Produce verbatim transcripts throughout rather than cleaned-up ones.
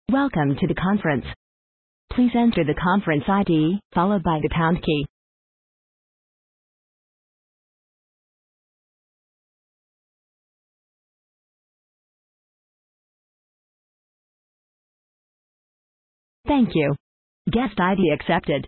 Welcome to the conference. Please enter the conference I D, followed by the pound key. Thank you. Guest I D accepted.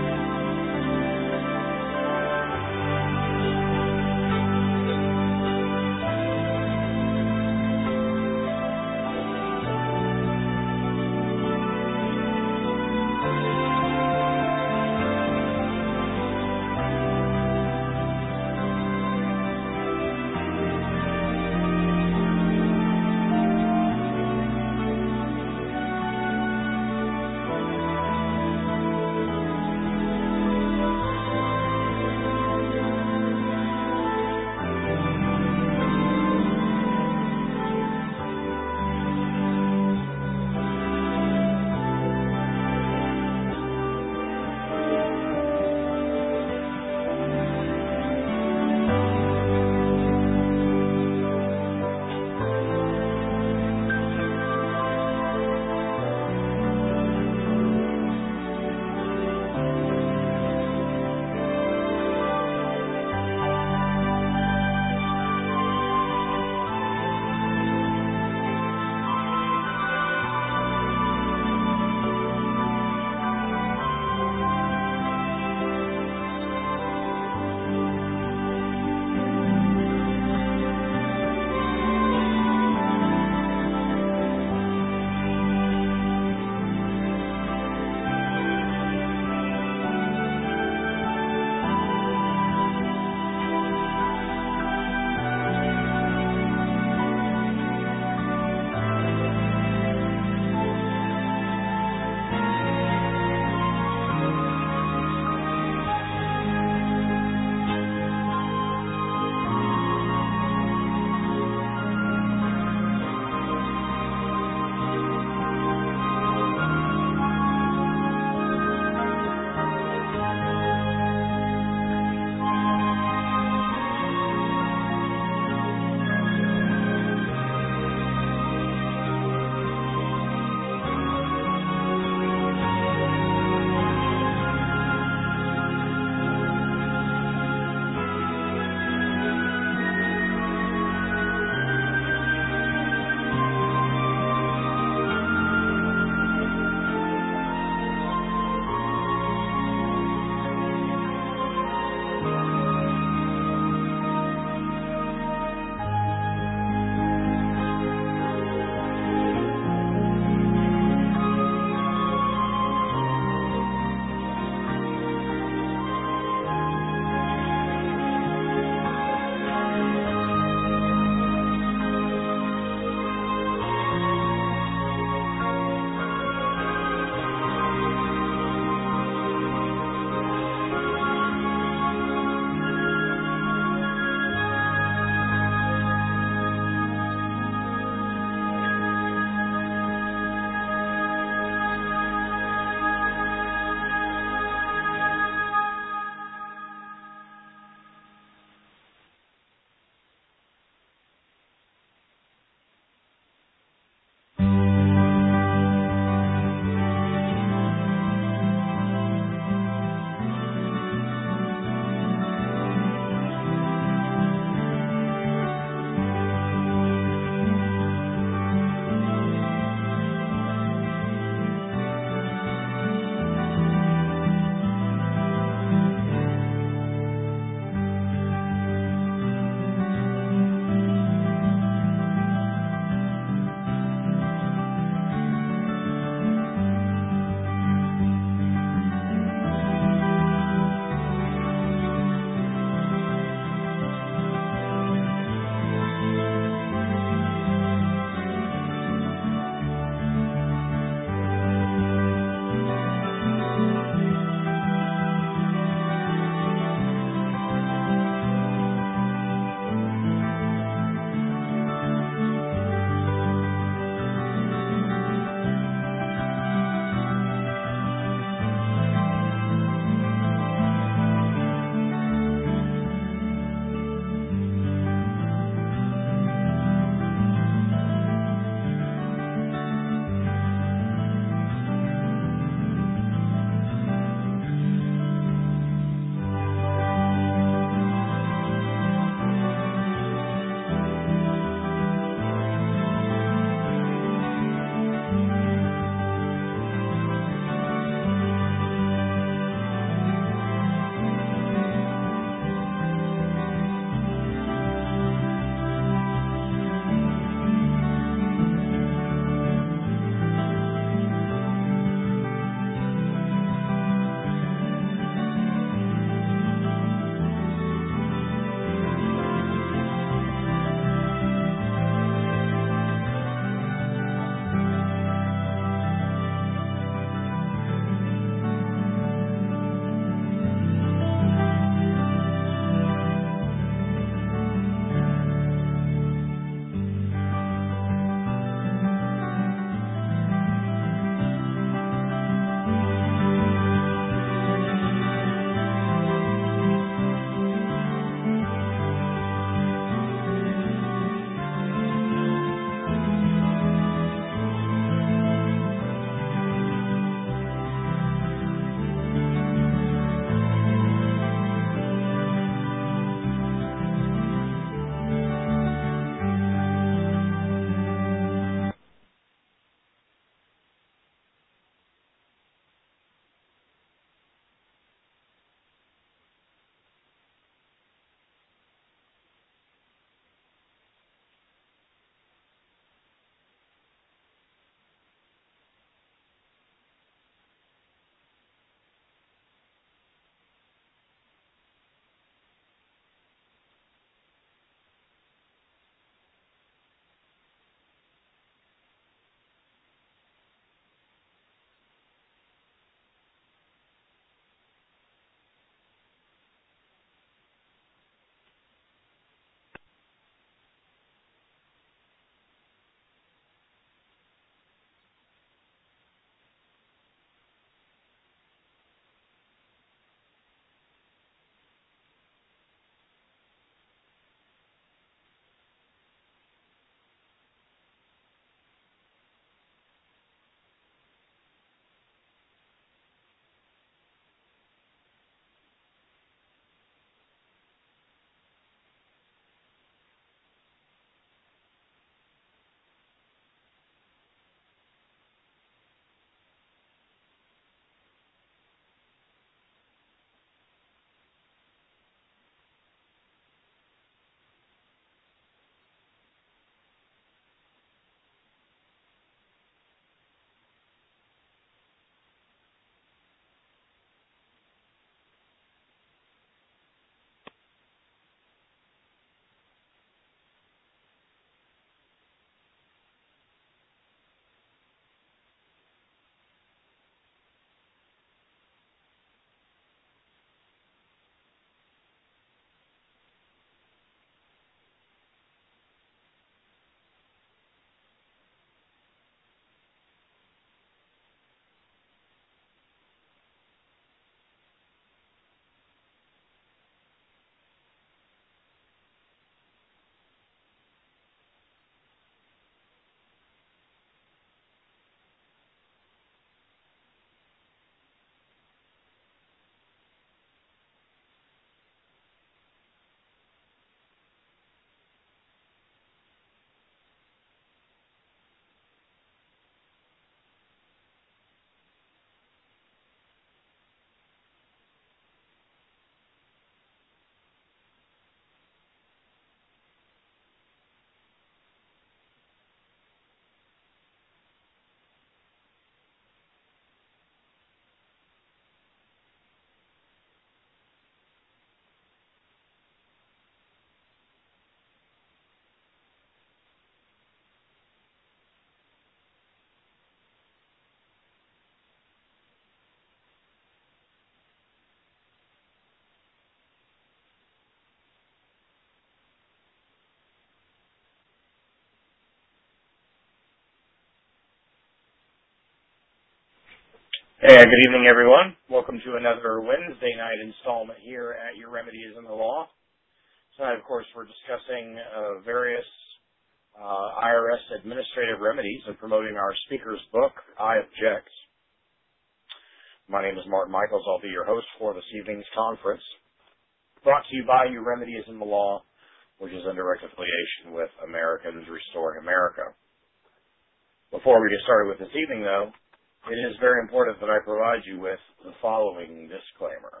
Hey, good evening, everyone. Welcome to another Wednesday night installment here at Your Remedy is in the Law. Tonight, of course, we're discussing uh, various uh, I R S administrative remedies and promoting our speaker's book, I Object. My name is Martin Michaels. I'll be your host for this evening's conference, brought to you by Your Remedy is in the Law, which is in direct affiliation with Americans Restoring America. Before we get started with this evening, though, it is very important that I provide you with the following disclaimer.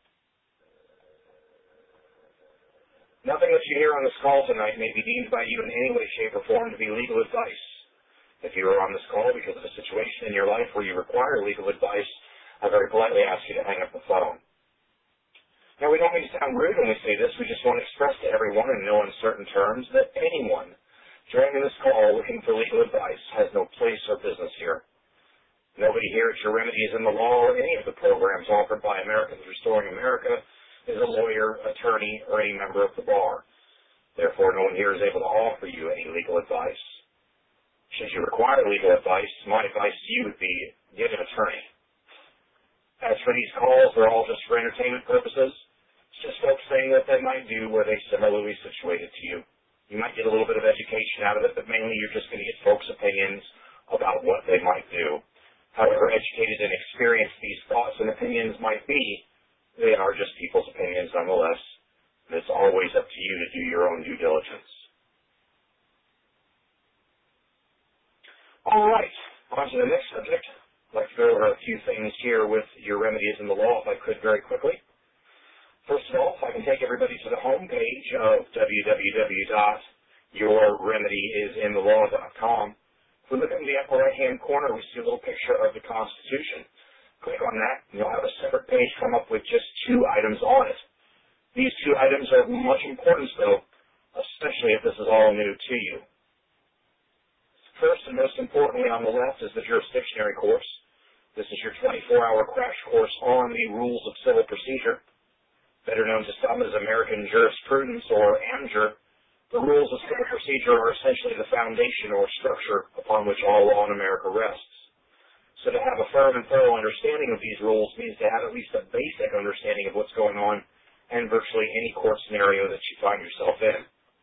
Nothing that you hear on this call tonight may be deemed by you in any way, shape, or form to be legal advice. If you are on this call because of a situation in your life where you require legal advice, I very politely ask you to hang up the phone. Now, we don't mean to sound rude when we say this. We just want to express to everyone in no uncertain terms that anyone joining this call looking for legal advice has no place or business here. Nobody here at Your Remedy is in the Law or any of the programs offered by Americans Restoring America is a lawyer, attorney, or any member of the bar. Therefore, no one here is able to offer you any legal advice. Should you require legal advice, my advice to you would be get an attorney. As for these calls, they're all just for entertainment purposes. It's just folks saying what they might do were they similarly situated to you. You might get a little bit of education out of it, but mainly you're just going to get folks' opinions about what they might do. However educated and experienced these thoughts and opinions might be, they are just people's opinions nonetheless. And it's always up to you to do your own due diligence. All right, on to the next subject. I'd like to go over a few things here with Your Remedy is in the Law, if I could, very quickly. First of all, if I can take everybody to the home page of w w w dot your remedy is in the law dot com. If we look in the upper right-hand corner, we see a little picture of the Constitution. Click on that, and you'll have a separate page come up with just two items on it. These two items are of much importance, though, especially if this is all new to you. First and most importantly on the left is the jurisdictionary course. This is your twenty-four hour crash course on the rules of civil procedure, better known to some as American jurisprudence or AMJUR. The rules of civil procedure are essentially the foundation or structure upon which all law in America rests. So to have a firm and thorough understanding of these rules means to have at least a basic understanding of what's going on in virtually any court scenario that you find yourself in.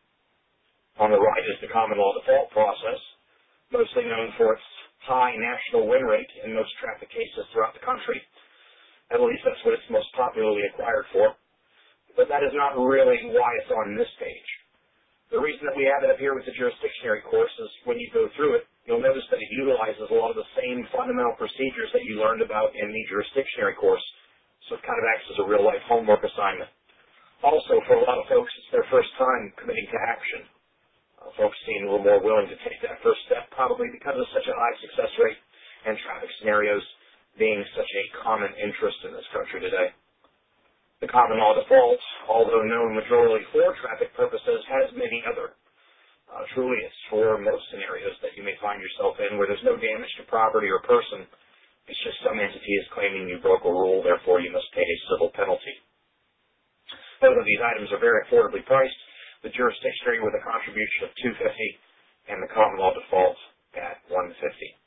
On the right is the common law default process, mostly known for its high national win rate in most traffic cases throughout the country. At least that's what it's most popularly acquired for. But that is not really why it's on this page. The reason that we have it up here with the jurisdictionary course is when you go through it, you'll notice that it utilizes a lot of the same fundamental procedures that you learned about in the jurisdictionary course. So it kind of acts as a real-life homework assignment. Also, for a lot of folks, it's their first time committing to action. Uh, folks seem a little more willing to take that first step, probably because of such a high success rate and traffic scenarios being such a common interest in this country today. The common law default, although known majorly for traffic purposes, has many other. Uh, truly, it's for most scenarios that you may find yourself in where there's no damage to property or person. It's just some entity is claiming you broke a rule, therefore you must pay a civil penalty. Both of these items are very affordably priced, the jurisdictionary with a contribution of two hundred fifty dollars and the common law default at one hundred fifty dollars.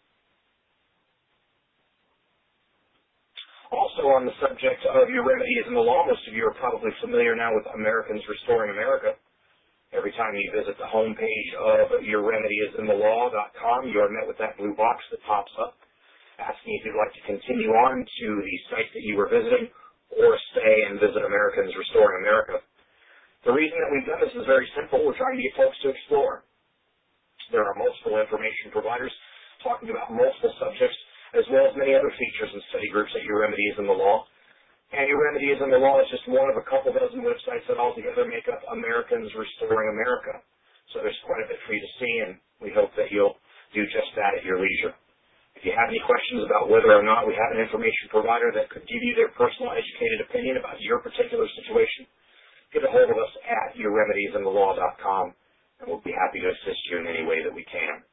Also on the subject of Your Remedy is in the Law, most of you are probably familiar now with Americans Restoring America. Every time you visit the home page of your remedy is in the law dot com, you are met with that blue box that pops up, asking if you'd like to continue on to the site that you were visiting or stay and visit Americans Restoring America. The reason that we've done this is very simple. We're trying to get folks to explore. There are multiple information providers talking about multiple subjects, as well as many other features and study groups at Your Remedy is in the Law. And Your Remedy is in the Law is just one of a couple dozen websites that altogether make up Americans Restoring America. So there's quite a bit for you to see, and we hope that you'll do just that at your leisure. If you have any questions about whether or not we have an information provider that could give you their personal educated opinion about your particular situation, get a hold of us at your remedies in the law dot com, and we'll be happy to assist you in any way that we can.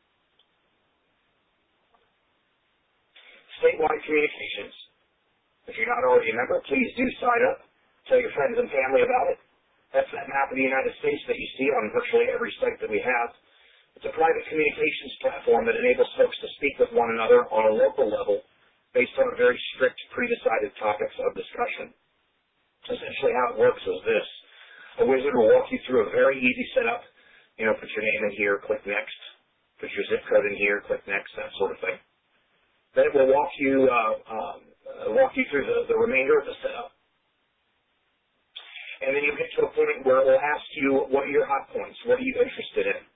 Statewide communications. If you're not already a member, please do sign up. Tell your friends and family about it. That's that map of the United States that you see on virtually every site that we have. It's a private communications platform that enables folks to speak with one another on a local level based on very strict, pre-decided topics of discussion. Essentially how it works is this. A wizard will walk you through a very easy setup. You know, put your name in here, click next. Put your zip code in here, click next, that sort of thing. Then it will walk you, uh, um, uh, walk you through the, the remainder of the setup. And then you get to a point where it will ask you, what are your hot points? What are you interested in?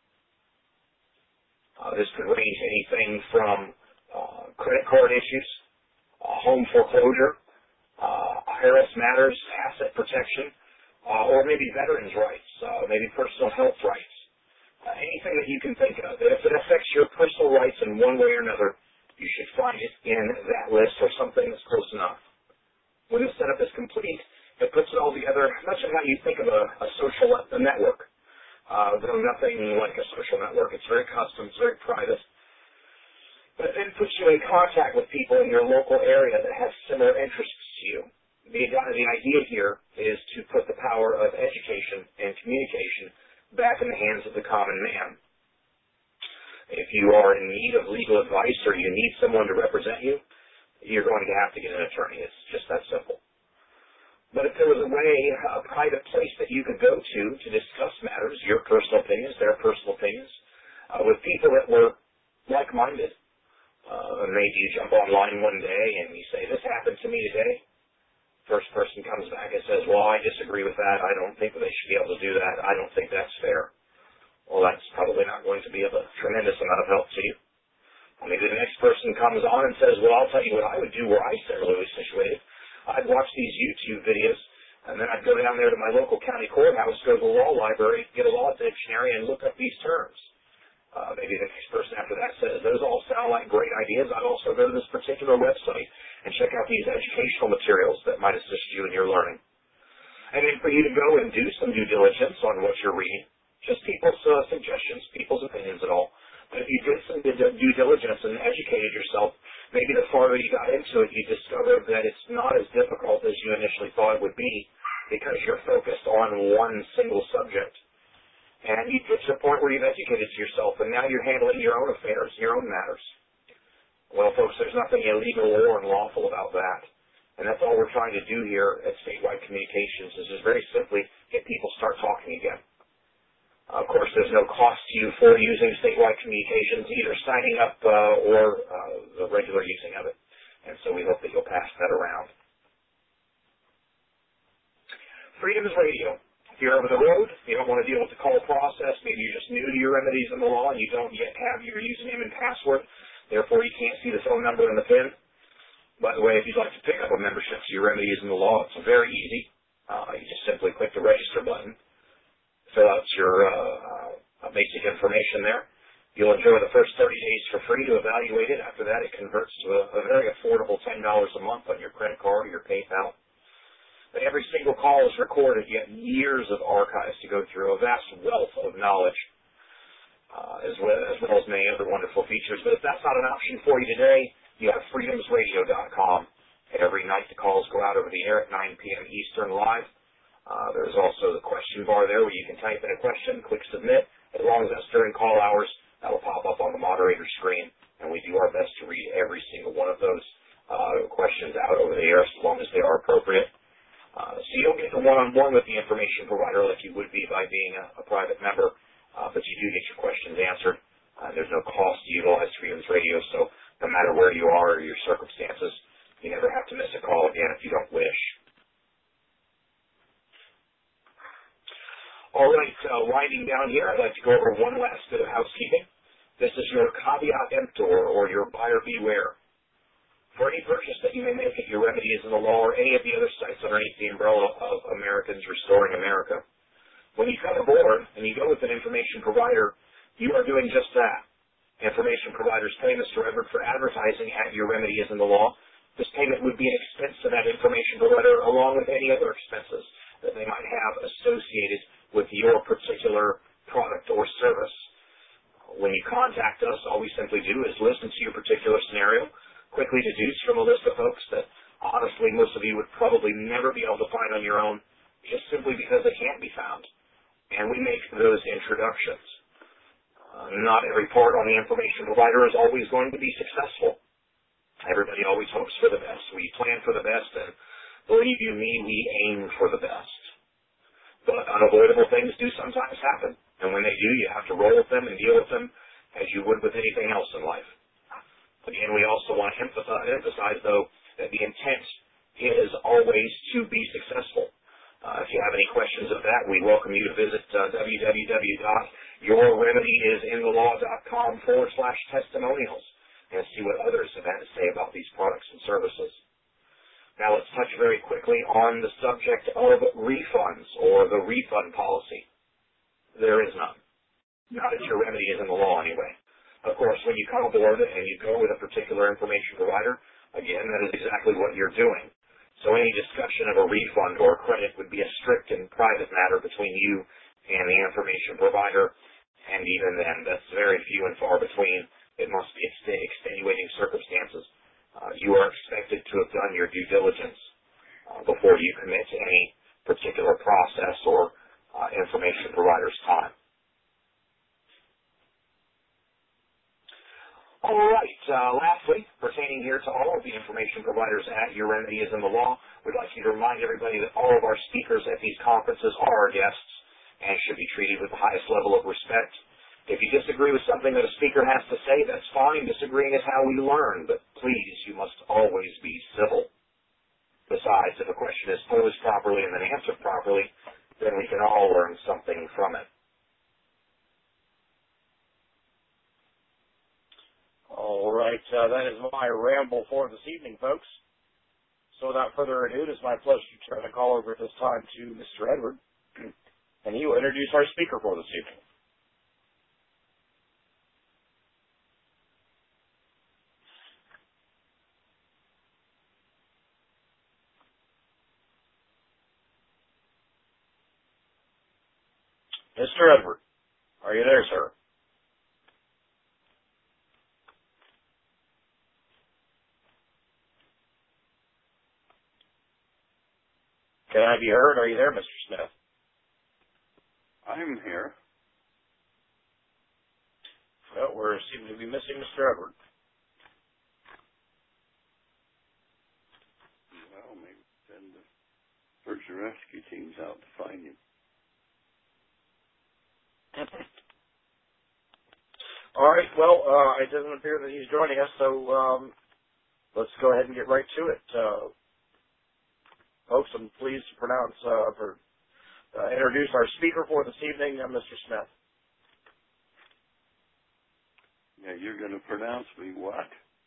Uh, this could range anything from uh, credit card issues, uh, home foreclosure, uh, I R S matters, asset protection, uh, or maybe veterans' rights, uh, maybe personal health rights, uh, anything that you can think of. If it affects your personal rights in one way or another, you should find it in that list or something that's close enough. When the setup is complete, it puts it all together, much of how you think of a, a social a network. Uh, though nothing like a social network. It's very custom, it's very private. But it then puts you in contact with people in your local area that have similar interests to you. The, the idea here is to put the power of education and communication back in the hands of the common man. If you are in need of legal advice or you need someone to represent you, you're going to have to get an attorney. It's just that simple. But if there was a way, a private place that you could go to to discuss matters, your personal opinions, their personal opinions, uh, with people that were like-minded, uh, maybe you jump online one day and you say, this happened to me today. First person comes back and says, well, I disagree with that. I don't think they should be able to do that. I don't think that's fair. Well, that's probably not going to be of a tremendous amount of help to you. Or maybe the next person comes on and says, well, I'll tell you what I would do were I similarly situated. I'd watch these YouTube videos, and then I'd go down there to my local county courthouse, go to the law library, get a law dictionary, and look up these terms. Uh, maybe the next person after that says, those all sound like great ideas. I'd also go to this particular website and check out these educational materials that might assist you in your learning. And then for you to go and do some due diligence on what you're reading, just people's uh, suggestions, people's opinions at all. But if you did some due diligence and educated yourself, maybe the farther you got into it, you discovered that it's not as difficult as you initially thought it would be because you're focused on one single subject. And you get to a point where you've educated yourself, and now you're handling your own affairs, your own matters. Well, folks, there's nothing illegal or unlawful about that. And that's all we're trying to do here at Statewide Communications is just very simply get people start talking again. Uh, of course, there's no cost to you for using Statewide Communications, either signing up uh, or uh, the regular using of it. And so we hope that you'll pass that around. Freedom's Radio. If you're over the road, you don't want to deal with the call process, maybe you're just new to your remedies in the law and you don't yet have your username and password, therefore you can't see the phone number and the PIN. By the way, if you'd like to pick up a membership to your remedies in the law, it's very easy. Uh, you just simply click the register button, fill out your uh, uh, basic information there. You'll enjoy the first thirty days for free to evaluate it. After that, it converts to a, a very affordable ten dollars a month on your credit card or your PayPal. But every single call is recorded. You have years of archives to go through, a vast wealth of knowledge, uh, as, well, as well as many other wonderful features. But if that's not an option for you today, you have freedoms radio dot com. Every night the calls go out over the air at nine p.m. Eastern live. Uh, there's also the question bar there where you can type in a question, click submit. As long as that's during call hours, that'll pop up on the moderator screen, and we do our best to read every single one of those uh, questions out over the air as long as they are appropriate. Uh, so you don't get the one-on-one with the information provider like you would be by being a, a private member, uh, but you do get your questions answered. Uh, there's no cost to utilize Freedoms Radio, so no matter where you are or your circumstances, you never have to miss a call again if you don't wish. All right, uh, winding down here, I'd like to go over one last bit of housekeeping. This is your caveat emptor, or your buyer beware. For any purchase that you may make at your Remedies in the Law or any of the other sites underneath the umbrella of Americans Restoring America, when you come aboard and you go with an information provider, you are doing just that. Information providers pay Mister Everett for advertising at your Remedies in the Law. This payment would be an expense to that information provider along with any other expenses that they might have associated with your particular product or service. When you contact us, all we simply do is listen to your particular scenario, quickly deduce from a list of folks that honestly most of you would probably never be able to find on your own just simply because they can't be found. And we make those introductions. Uh, not every part on the information provider is always going to be successful. Everybody always hopes for the best. We plan for the best, and believe you me, we aim for the best. But unavoidable things do sometimes happen, and when they do, you have to roll with them and deal with them as you would with anything else in life. Again, we also want to emphasize, emphasize though, that the intent is always to be successful. Uh, if you have any questions of that, we welcome you to visit uh, www.yourremedyisinthelawcom forward slash testimonials and see what others have had to say about these products and services. Now let's touch very quickly on the subject of refunds, or the refund policy. There is none. Not that Your Remedy is in the law anyway. Of course, when you come aboard and you go with a particular information provider, again, that is exactly what you're doing. So any discussion of a refund or credit would be a strict and private matter between you and the information provider, and even then, that's very few and far between. It must be extenuating circumstances. Uh, you are expected to have done your due diligence uh, before you commit to any particular process or uh, information provider's time. All right. Uh, lastly, pertaining here to all of the information providers at Your Remedy is in the Law, we'd like you to remind everybody that all of our speakers at these conferences are our guests and should be treated with the highest level of respect. If you disagree with something that a speaker has to say, that's fine. Disagreeing is how we learn, but please, you must always be civil. Besides, if a question is posed properly and then answered properly, then we can all learn something from it. All right, uh, that is my ramble for this evening, folks. So without further ado, it is my pleasure to turn the call over at this time to Mister Edward, and he will introduce our speaker for this evening. Mister Edward, are you there, sir? Can I be heard? Are you there, Mister Smith? I'm here. Well, we seem to be missing Mister Edward. Well, maybe send the search and rescue teams out to find him. All right, well, uh, it doesn't appear that he's joining us, so um, let's go ahead and get right to it. Uh, folks, I'm pleased to pronounce, uh, for, uh, introduce our speaker for this evening, uh, Mister Smith. Yeah, you're going to pronounce me what?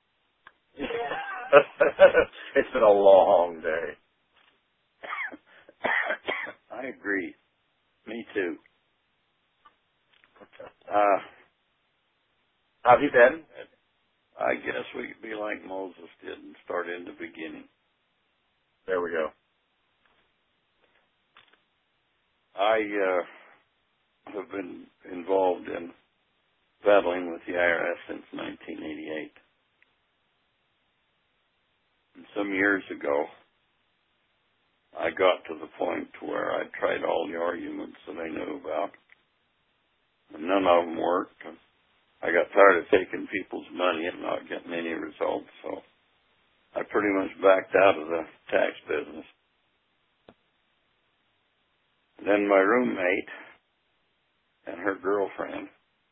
It's been a long day. I agree. Me too. Uh, How have you been? I guess we could be like Moses did and start in the beginning. There we go. I uh, have been involved in battling with the I R S since nineteen eighty-eight. And some years ago, I got to the point where I tried all the arguments that I knew about, and none of them worked. I got tired of taking people's money and not getting any results, so I pretty much backed out of the tax business. Then my roommate and her girlfriend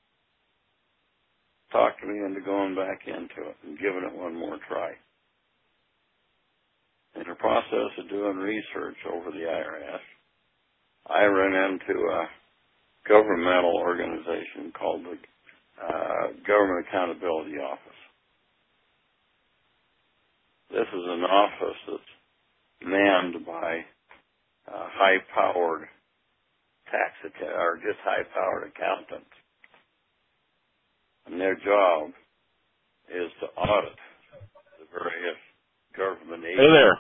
talked me into going back into it and giving it one more try. In the process of doing research over the I R S, I ran into a governmental organization called the uh, Government Accountability Office. This is an office that's manned by uh, high-powered tax account- or just high-powered accountants, and their job is to audit the various government agencies. Hey there.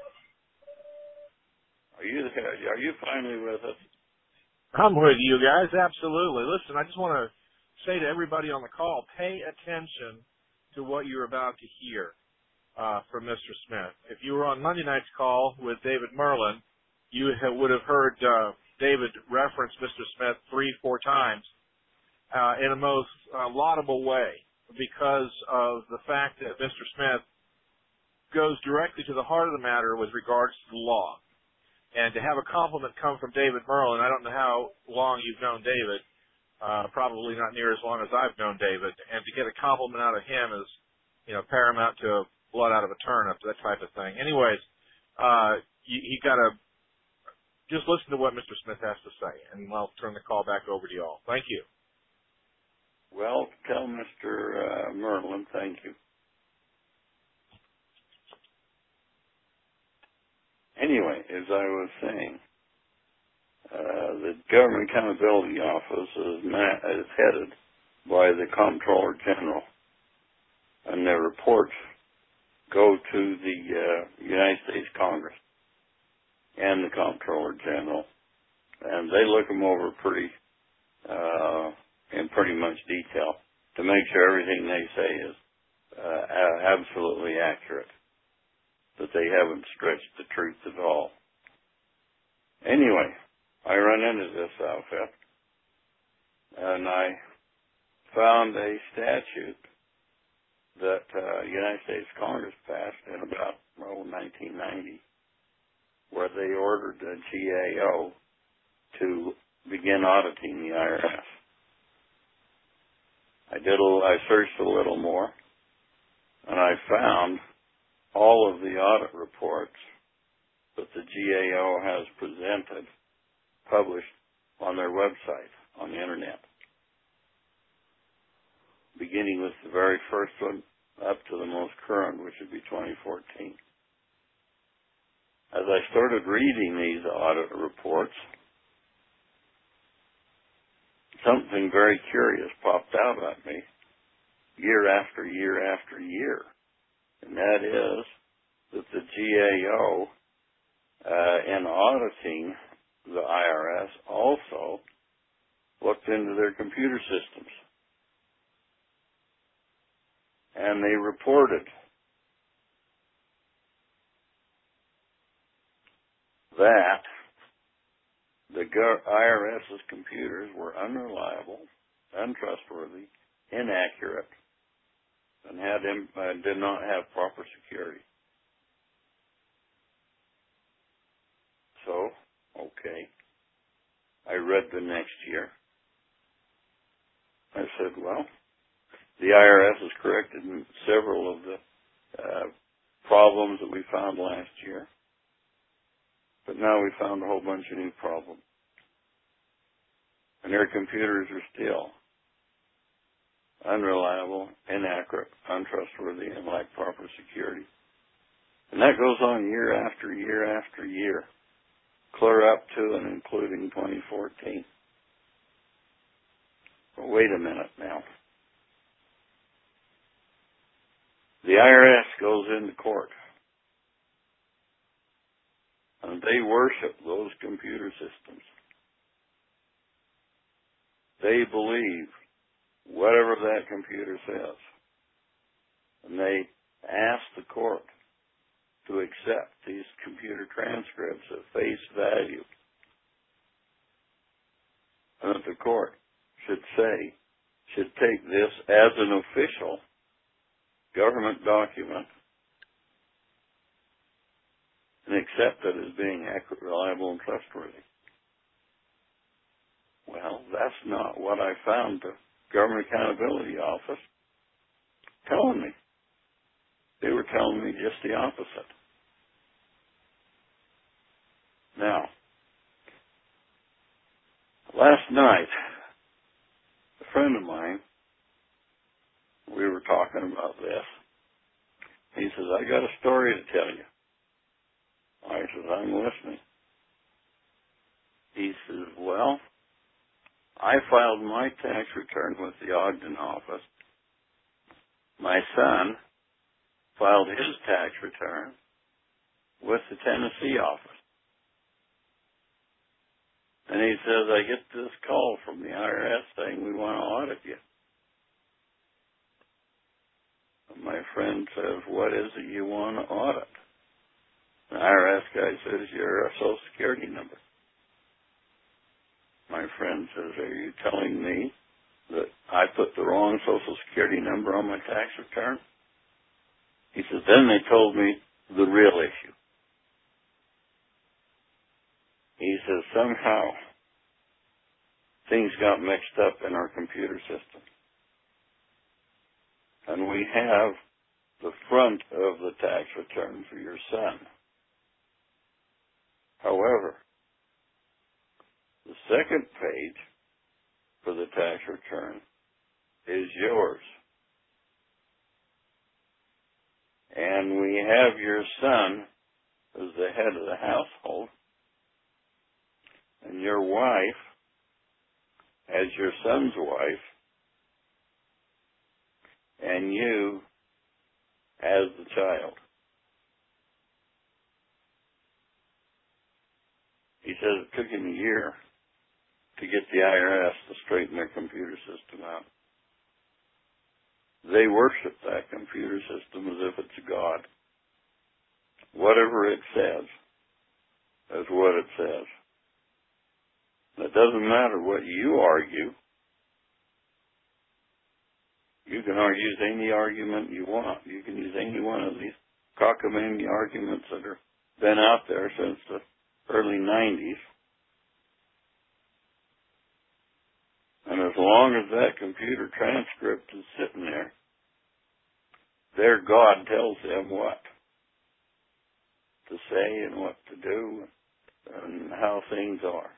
Are you there? Are you finally with us? I'm with you guys, absolutely. Listen, I just want to say to everybody on the call, pay attention to what you're about to hear uh, from Mister Smith. If you were on Monday night's call with David Merlin, you have, would have heard uh, David reference Mister Smith three, four times uh, in a most uh, laudable way because of the fact that Mister Smith goes directly to the heart of the matter with regards to the law. And to have a compliment come from David Merlin, I don't know how long you've known David, uh, probably not near as long as I've known David, and to get a compliment out of him is, you know, paramount to blood out of a turnip, that type of thing. Anyways, uh, you, you got to just listen to what Mister Smith has to say, and I'll turn the call back over to you all. Thank you. Well, tell Mister Uh, Merlin, thank you. Anyway, as I was saying, uh, the Government Accountability Office is, ma- is headed by the Comptroller General, and their reports go to the uh, United States Congress and the Comptroller General, and they look them over pretty uh, in pretty much detail to make sure everything they say is uh, absolutely accurate, that they haven't stretched the truth at all. Anyway, I run into this outfit, and I found a statute that uh, United States Congress passed in about oh, nineteen ninety, where they ordered the G A O to begin auditing the I R S. I did a little, I searched a little more, and I found all of the audit reports that the G A O has presented, published on their website, on the internet, beginning with the very first one up to the most current, which would be twenty fourteen. As I started reading these audit reports, something very curious popped out at me year after year after year, and that is that the G A O, uh, in auditing the I R S, also looked into their computer systems. And they reported that the IRS's computers were unreliable, untrustworthy, inaccurate, and had uh, did not have proper security. So, okay, I read the next year. I said, well, the I R S has corrected several of the uh, problems that we found last year, but now we found a whole bunch of new problems. And their computers are still unreliable, inaccurate, untrustworthy, and lack proper security. And that goes on year after year after year, clear up to and including twenty fourteen. Well, wait a minute now. The I R S goes into court, and they worship those computer systems. They believe whatever that computer says, and they ask the court to accept these computer transcripts at face value, and that the court should say, should take this as an official government document and accept it as being accurate, reliable, and trustworthy. Well, that's not what I found the Government Accountability Office telling me. They were telling me just the opposite. Now, last night, a friend of mine, we were talking about this. He says, I got a story to tell you. I said, I'm listening. He says, well, I filed my tax return with the Ogden office. My son filed his tax return with the Tennessee office. And he says, I get this call from the I R S saying we want to audit you. And my friend says, what is it you want to audit? The I R S guy says, your Social Security number. My friend says, are you telling me that I put the wrong Social Security number on my tax return? He says, then they told me the real issue. He says somehow things got mixed up in our computer system. And we have the front of the tax return for your son. However, the second page for the tax return is yours. And we have your son as the head of the household, and your wife as your son's wife, and you as the child. He says it took him a year to get the I R S to straighten their computer system out. They worship that computer system as if it's a god. Whatever it says is what it says. It doesn't matter what you argue. You can use any argument you want. You can use any one of these cockamamie arguments that have been out there since the early nineties. And as long as that computer transcript is sitting there, their God tells them what to say and what to do and how things are.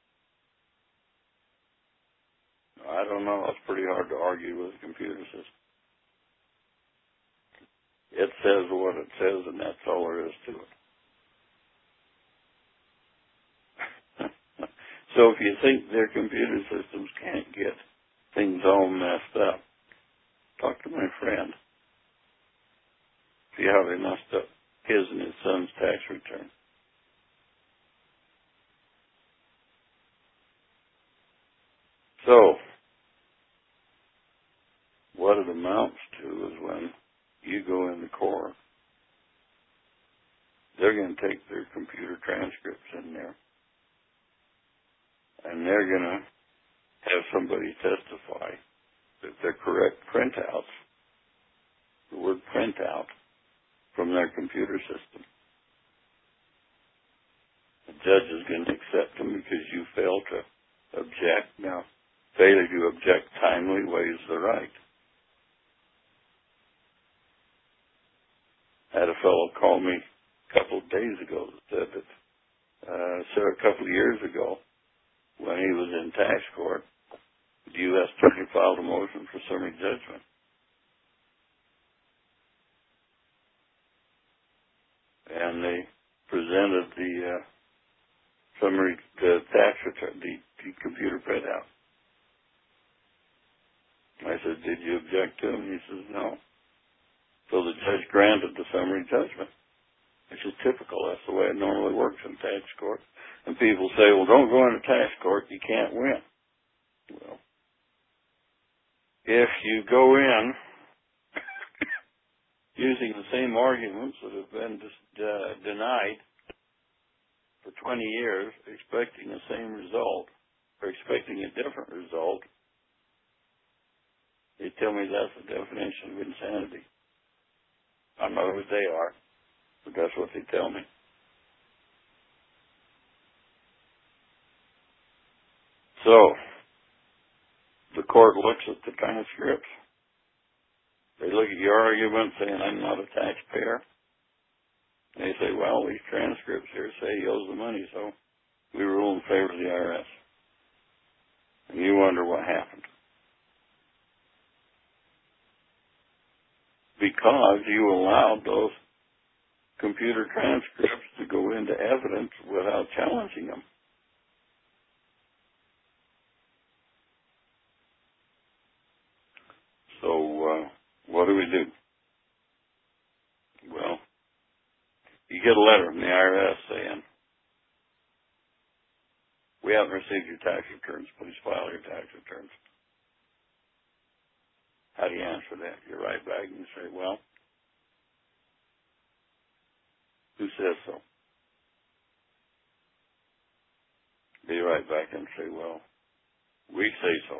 I don't know. It's pretty hard to argue with a computer system. It says what it says, and that's all there is to it. So if you think their computer systems can't get things all messed up, talk to my friend. See how they messed up his and his son's tax return. So, what it amounts to is when you go into court, they're going to take their computer transcripts in there, and they're going to have somebody testify that they're correct printouts, the word printout, from their computer system. The judge is going to accept them because you failed to object. Now, failure to object timely waives the right. I had a fellow call me a couple of days ago that said that uh, so a couple of years ago, when he was in tax court, the U S attorney filed a motion for summary judgment. And they presented the uh, summary the tax return, the, the computer printout. I said, did you object to him? He says, no. So the judge granted the summary judgment, which is typical. That's the way it normally works in tax court. And people say, well, don't go into tax court. You can't win. Well, if you go in using the same arguments that have been uh, denied for twenty years, expecting the same result, or expecting a different result, they tell me that's the definition of insanity. I don't know who they are, but that's what they tell me. So, the court looks at the transcripts. They look at your argument saying, I'm not a taxpayer. They say, well, these transcripts here say he owes the money, so we rule in favor of the I R S. And you wonder what happened. Because you allowed those computer transcripts to go into evidence without challenging them. So, uh, what do we do? Well, you get a letter from the I R S saying, we haven't received your tax returns. Please file your tax returns. How do you answer that? You write back and you say, well, who says so? You write back and say, well, we say so.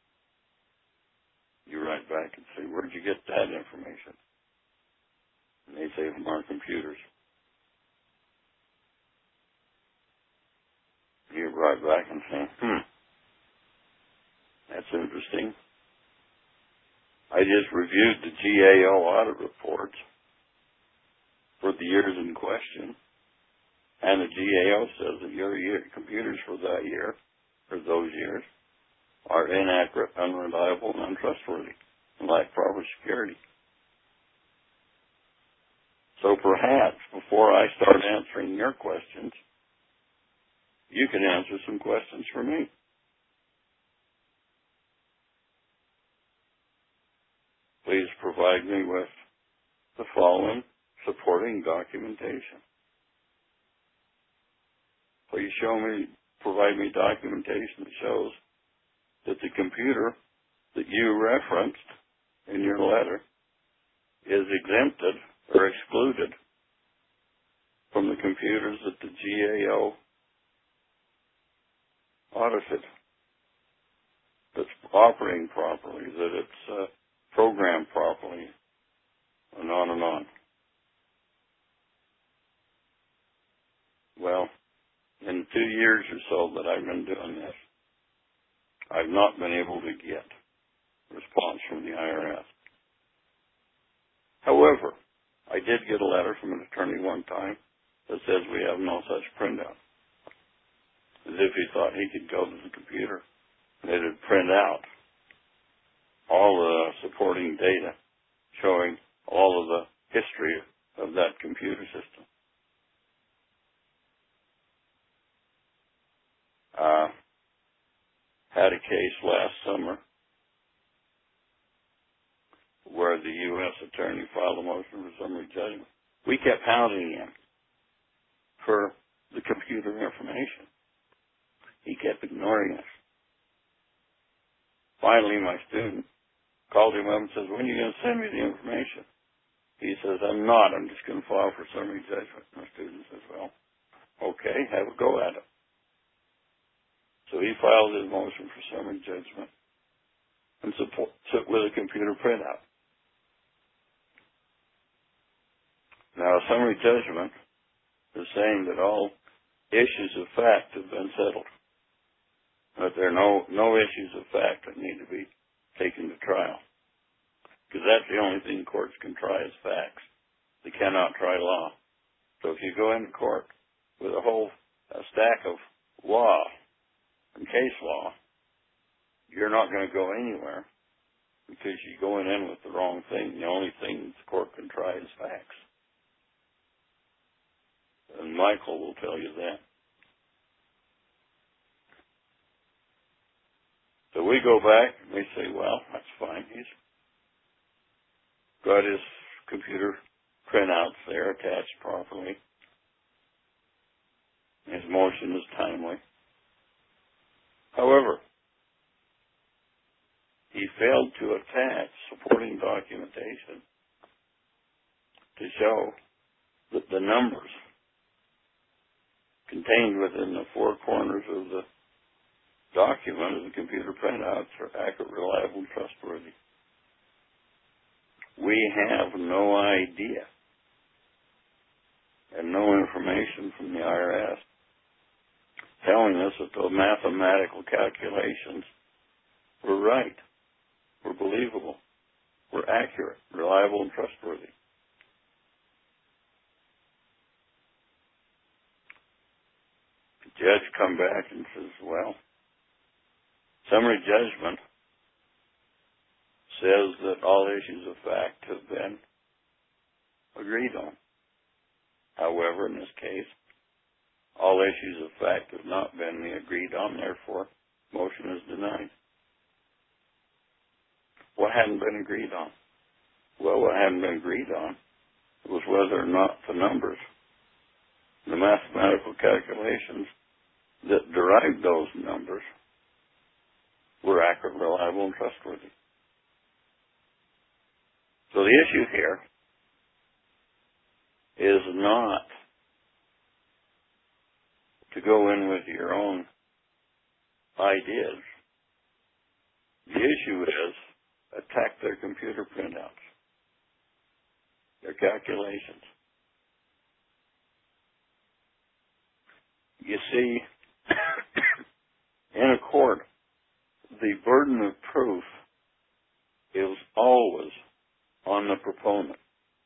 You write back and say, where'd you get that information? And they say from our computers. You write back and say, hmm, that's interesting. I just reviewed the G A O audit reports for the years in question, and the G A O says that your year, computers for that year, or those years, are inaccurate, unreliable, and untrustworthy, and lack proper security. So perhaps, before I start answering your questions, you can answer some questions for me. Please provide me with the following supporting documentation. Please show me, provide me documentation that shows that the computer that you referenced in your letter is exempted or excluded from the computers that the G A O audited, that's operating properly, that it's uh, programmed properly, and on and on. Well, in the two years or so that I've been doing this, I've not been able to get a response from the I R S. However, I did get a letter from an attorney one time that says we have no such printout. As if he thought he could go to the computer and it would print out all the supporting data showing all of the history of that computer system. Uh, had a case last summer where the U S attorney filed a motion for summary judgment. We kept hounding him for the computer information. He kept ignoring us. Finally, my student called him up and says, when are you going to send me the information? He says, I'm not. I'm just going to file for summary judgment. My student says, well, okay, have a go at it. So he filed his motion for summary judgment and support, with a computer printout. Now, a summary judgment is saying that all issues of fact have been settled, that there are no, no issues of fact that need to be taken to trial, because that's the only thing courts can try is facts. They cannot try law. So if you go into court with a whole a stack of law and case law, you're not going to go anywhere because you're going in with the wrong thing. The only thing the court can try is facts. And Michael will tell you that. So we go back and we say, well, that's fine. He's got his computer printouts there attached properly. His motion is timely. However, he failed to attach supporting documentation to show that the numbers contained within the four corners of the document of the computer printouts are accurate, reliable, and trustworthy. We have no idea and no information from the I R S telling us that the mathematical calculations were right, were believable, were accurate, reliable, and trustworthy. The judge come back and says, well, summary judgment says that all issues of fact have been agreed on. However, in this case, all issues of fact have not been agreed on, therefore, motion is denied. What hadn't been agreed on? Well, what hadn't been agreed on was whether or not the numbers, the mathematical calculations that derived those numbers, were accurate, reliable, and trustworthy. So the issue here is not to go in with your own ideas. The issue is attack their computer printouts. their calculations. You see, in a court, the burden of proof is always on the proponent.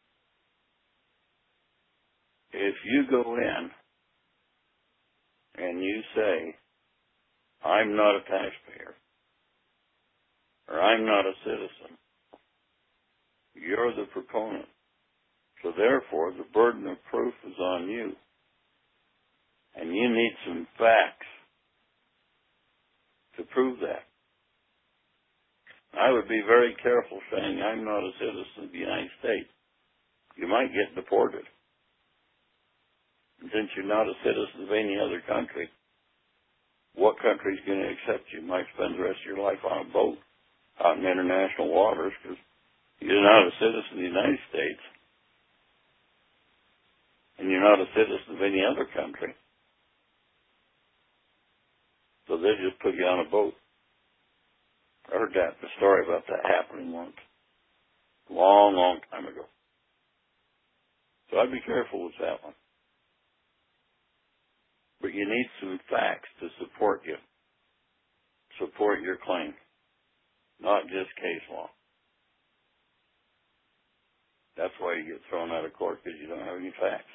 If you go in and you say, I'm not a taxpayer, or I'm not a citizen, you're the proponent. So therefore, the burden of proof is on you. And you need some facts to prove that. I would be very careful saying I'm not a citizen of the United States. You might get deported. And since you're not a citizen of any other country, what country is going to accept you? You might spend the rest of your life on a boat out in international waters because you're not a citizen of the United States and you're not a citizen of any other country. So they just put you on a boat. I heard that, the story about that happening once. Long, long time ago. So I'd be careful with that one. But you need some facts to support you. Support your claim. Not just case law. That's why you get thrown out of court, because you don't have any facts.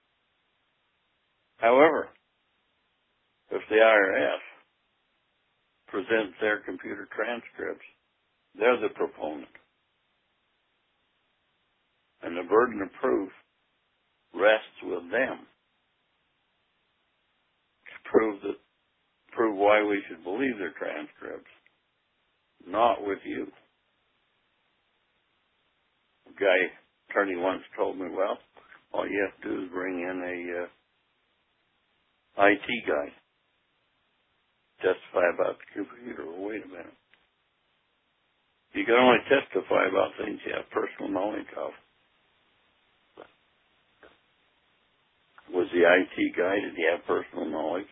However, if the I R S presents their computer transcripts, they're the proponent. And the burden of proof rests with them to prove that, prove why we should believe their transcripts, not with you. A guy, attorney once told me, well, all you have to do is bring in a uh, I T guy. Testify about the computer. Well, wait a minute. You can only testify about things you have personal knowledge of. Was the I T guy, did he have personal knowledge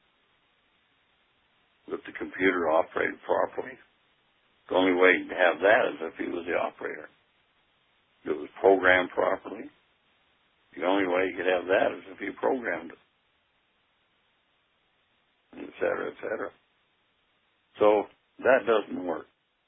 that the computer operated properly? The only way to have that is if he was the operator. If it was programmed properly. The only way you could have that is if he programmed it. Et cetera, et cetera. So that doesn't work.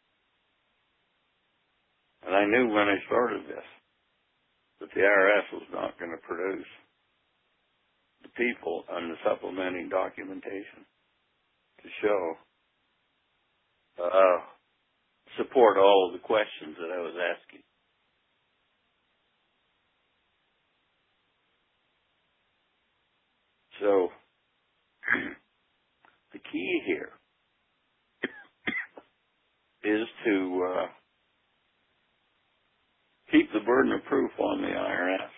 And I knew when I started this that the I R S was not going to produce the people and the supplementing documentation to show, uh, support all of the questions that I was asking. So, the key here is to uh, keep the burden of proof on the I R S.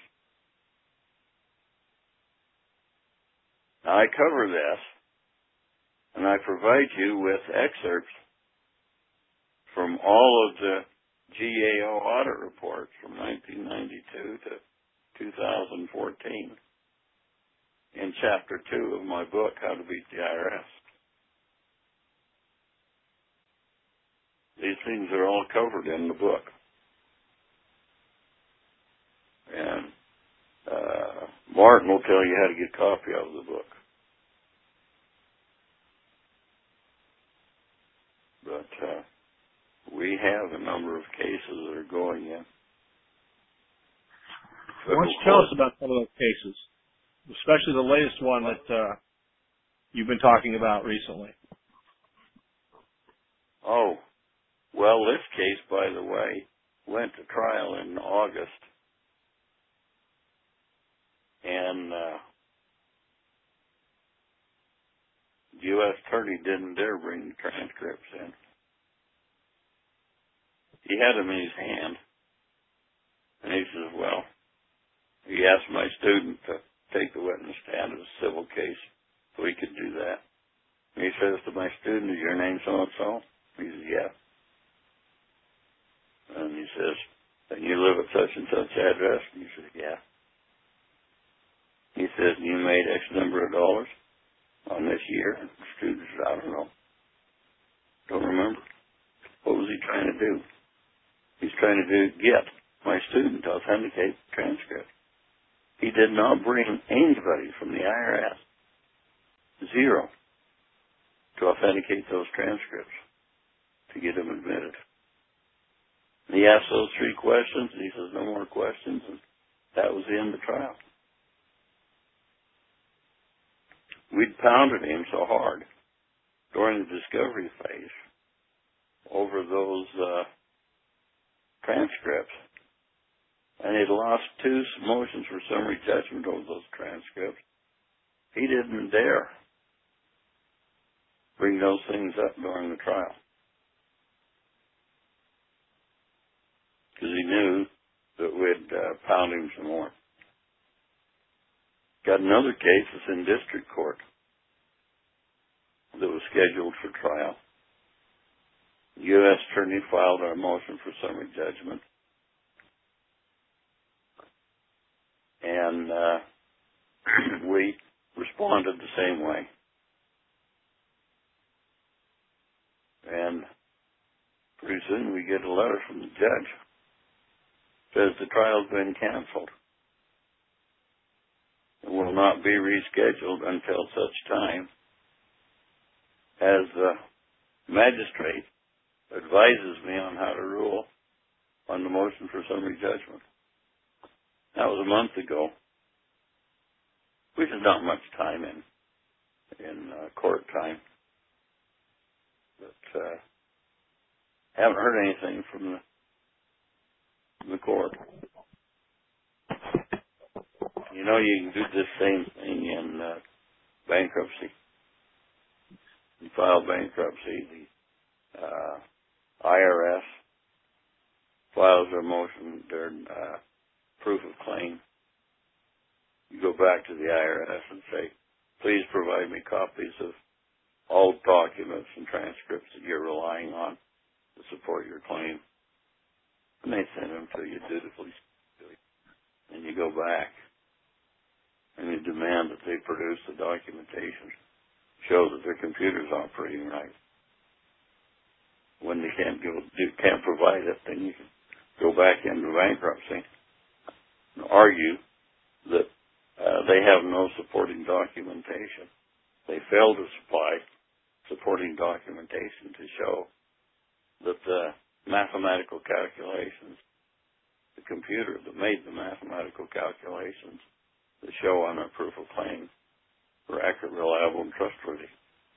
Now, I cover this, and I provide you with excerpts from all of the G A O audit reports from nineteen ninety-two to two thousand fourteen in Chapter two of my book, How to Beat the I R S. These things are all covered in the book. And uh, Martin will tell you how to get a copy of the book. But uh, we have a number of cases that are going in. Why don't you tell us about some of those cases, especially the latest one that uh, you've been talking about recently? Oh, well, this case, by the way, went to trial in August. And uh, the U S attorney didn't dare bring the transcripts in. He had them in his hand. And he says, well, he asked my student to take the witness stand as a civil case so he could do that. And he says to my student, is your name so-and-so? He says, yeah. And he says, and you live at such and such address? And he says, yeah. He says, you made X number of dollars on this year? And the student says, I don't know. Don't remember. What was he trying to do? He's trying to do, get my student to authenticate the transcript. He did not bring anybody from the I R S, zero, to authenticate those transcripts to get him admitted. And he asked those three questions, and he says, no more questions, and that was the end of the trial. We'd pounded him so hard during the discovery phase over those uh, transcripts, and he'd lost two motions for summary judgment over those transcripts. He didn't dare bring those things up during the trial because he knew that we'd uh, pound him some more. Got another case that's in district court that was scheduled for trial. The U S attorney filed our motion for summary judgment. And uh, we responded the same way. And pretty soon we get a letter from the judge. Says the trial's been canceled. It will not be rescheduled until such time as the magistrate advises me on how to rule on the motion for summary judgment. That was a month ago, which is not much time in in uh, court time. But uh, haven't heard anything from the, from the court. You know, you can do this same thing in uh, bankruptcy. You file bankruptcy, the uh, I R S files their motion, their uh, proof of claim. You go back to the I R S and say, please provide me copies of all documents and transcripts that you're relying on to support your claim. And they send them to you dutifully. And you go back and you demand that they produce the documentation, show that their computer's operating right. When they can't go, can't provide it, then you can go back into bankruptcy and argue that uh, they have no supporting documentation. They fail to supply supporting documentation to show that the mathematical calculations, the computer that made the mathematical calculations, to show on a proof of claim were accurate, reliable, and trustworthy.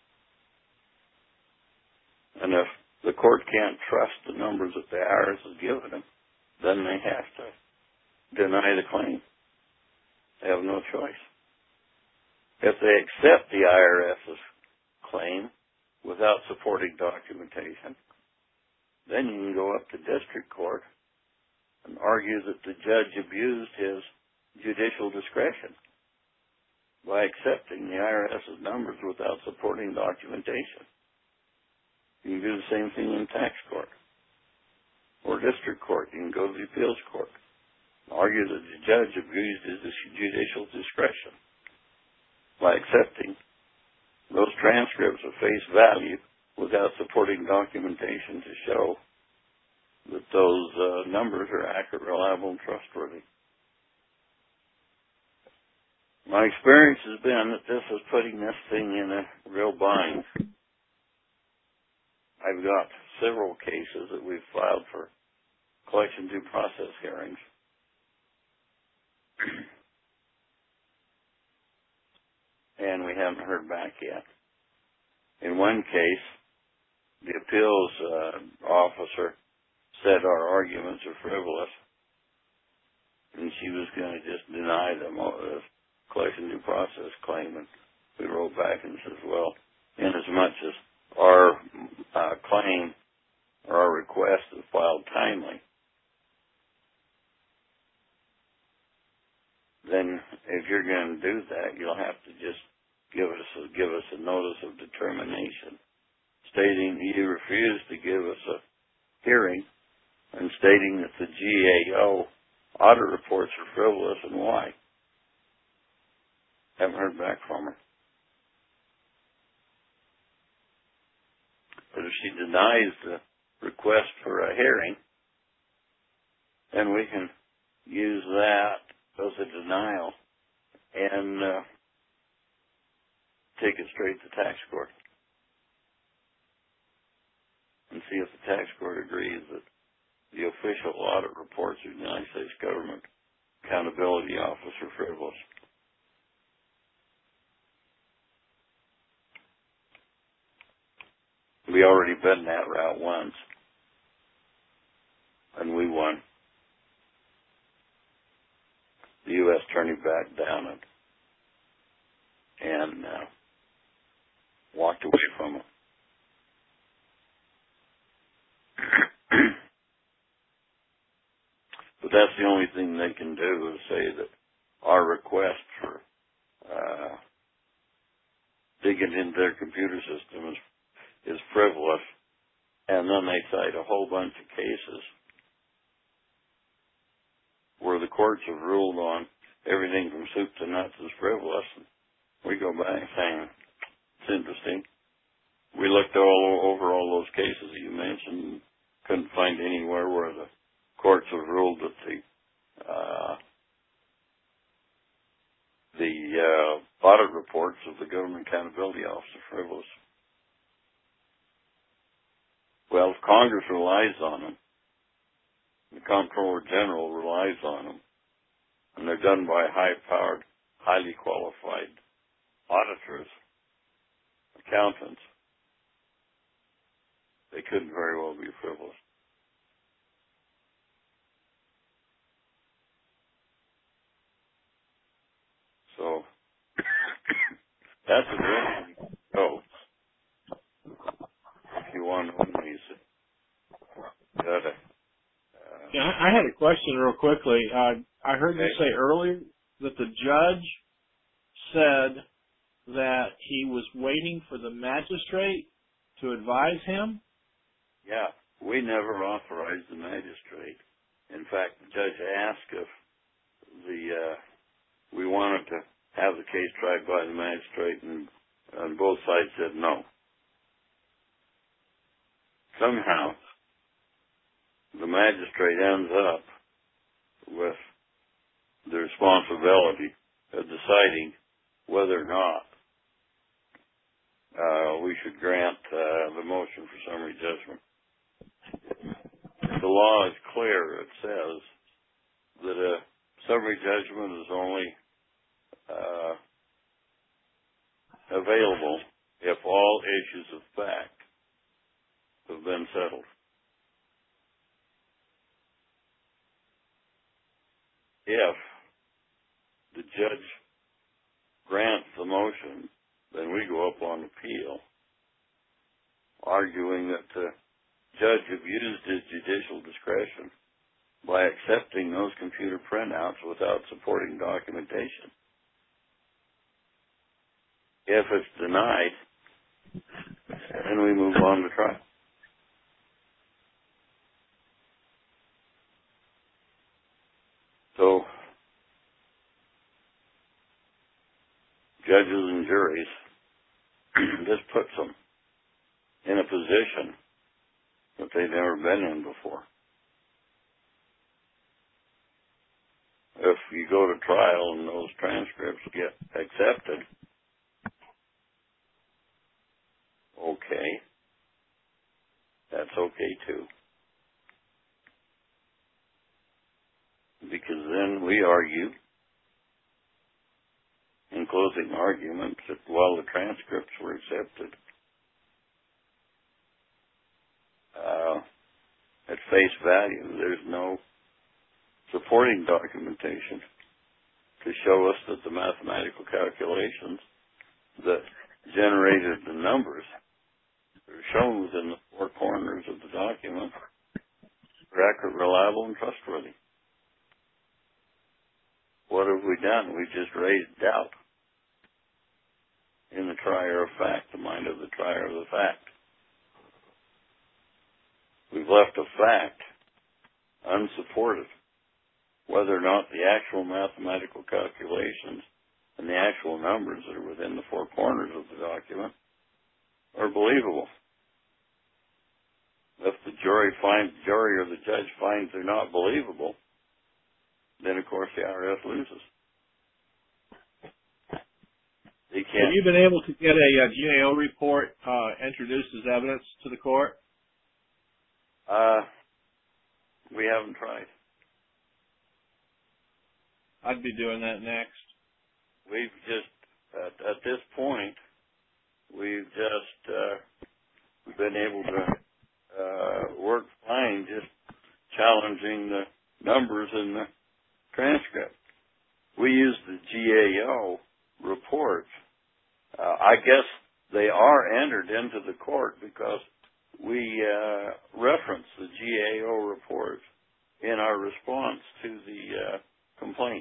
And if the court can't trust the numbers that the I R S has given them, then they have to deny the claim. They have no choice. If they accept the I R S's claim without supporting documentation, then you can go up to district court and argue that the judge abused his judicial discretion by accepting the I R S's numbers without supporting documentation. You can do the same thing in tax court or district court. You can go to the appeals court and argue that the judge abused his judicial discretion by accepting those transcripts of face value without supporting documentation to show that those uh, numbers are accurate, reliable, and trustworthy. My experience has been that this is putting this thing in a real bind. I've got several cases that we've filed for collection due process hearings. And we haven't heard back yet. In one case, the appeals uh, officer said our arguments are frivolous, and she was going to just deny them all this collection due process claim. And we wrote back and says, well, in as much as our uh, claim or our request is filed timely, then if you're going to do that, you'll have to just give us a, give us a notice of determination stating you refuse to give us a hearing and stating that the G A O audit reports are frivolous and why. Haven't heard back from her. But if she denies the request for a hearing, and we can use that as a denial and uh, take it straight to tax court and see if the tax court agrees that the official audit reports of the United States Government Accountability Office are frivolous. We already been that route once, and we won. The U S attorney backed down it and uh, walked away from it. But that's the only thing they can do is say that our request for uh, digging into their computer system is, is frivolous, and then they cite a whole bunch of cases where the courts have ruled on everything from soup to nuts is frivolous. And we go back saying, it's interesting. We looked all over all those cases that you mentioned, couldn't find anywhere where the courts have ruled that the uh, the uh, audit reports of the Government Accountability Office are frivolous. Well, if Congress relies on them, the Comptroller General relies on them, and they're done by high-powered, highly qualified auditors, accountants, they couldn't very well be frivolous. So that's a direction you can go if you want to know these. Gotta, uh, Yeah, I I had a question real quickly. Uh, I heard okay. you say earlier that the judge said that he was waiting for the magistrate to advise him. Yeah, we never authorized the magistrate. In fact, the judge asked if the uh, we wanted to have the case tried by the magistrate, and, and both sides said no. Somehow, the magistrate ends up with the responsibility of deciding whether or not uh, we should grant uh, the motion for summary judgment. The law is clear. It says that a summary judgment is only uh, available if all issues of fact have been settled. If the judge grants the motion, then we go up on appeal, arguing that the judge abused his judicial discretion by accepting those computer printouts without supporting documentation. If it's denied, then we move on to trial. So, judges and juries, this puts them in a position that they've never been in before. If you go to trial and those transcripts get accepted, okay, that's okay too. Because then we argue in closing arguments that while the transcripts were accepted, uh, at face value, there's no supporting documentation to show us that the mathematical calculations that generated the numbers that are shown within the four corners of the document are accurate, reliable, and trustworthy. What have we done? We've just raised doubt in the trier of fact, the mind of the trier of the fact. We've left a fact unsupported, whether or not the actual mathematical calculations and the actual numbers that are within the four corners of the document are believable. If the jury finds, jury or the judge finds they're not believable, then of course the I R S loses. They can't. Have you been able to get a, a G A O report uh, introduced as evidence to the court? Uh, we haven't tried. I'd be doing that next. We've just, at, at this point, we've just uh, been able to uh, work fine just challenging the numbers in the transcript. We use the G A O reports. Uh, I guess they are entered into the court because we uh, reference the G A O reports in our response to the uh, complaint,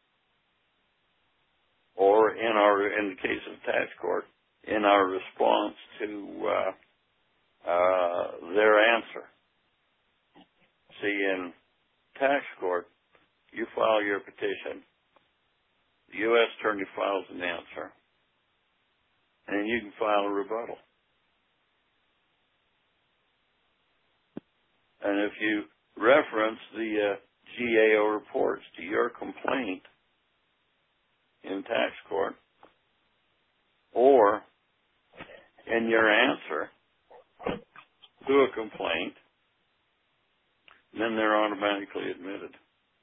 or in our, in the case of tax court, in our response to uh, uh, their answer. See, in tax court, you file your petition, the U S attorney files an answer, and you can file a rebuttal. And if you reference the uh, G A O reports to your complaint in tax court, or in your answer to a complaint, then they're automatically admitted.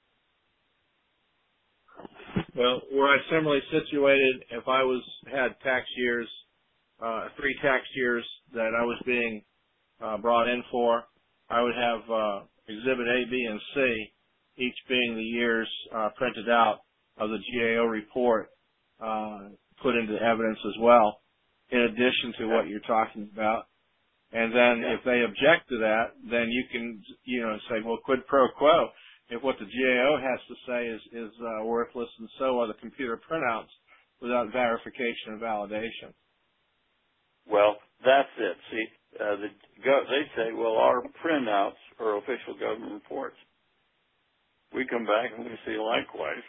Well, were I similarly situated, if I was had tax years, uh, three tax years that I was being uh, brought in for, I would have uh, Exhibit A, B, and C, each being the years uh, printed out of the G A O report, uh, put into evidence as well, in addition to what you're talking about. And then if they object to that, then you can, you know, say, well, quid pro quo. If what the G A O has to say is, is uh, worthless, and so are the computer printouts without verification and validation. Well, that's it. See, uh, the, they say, well, our printouts are official government reports. We come back and we see likewise.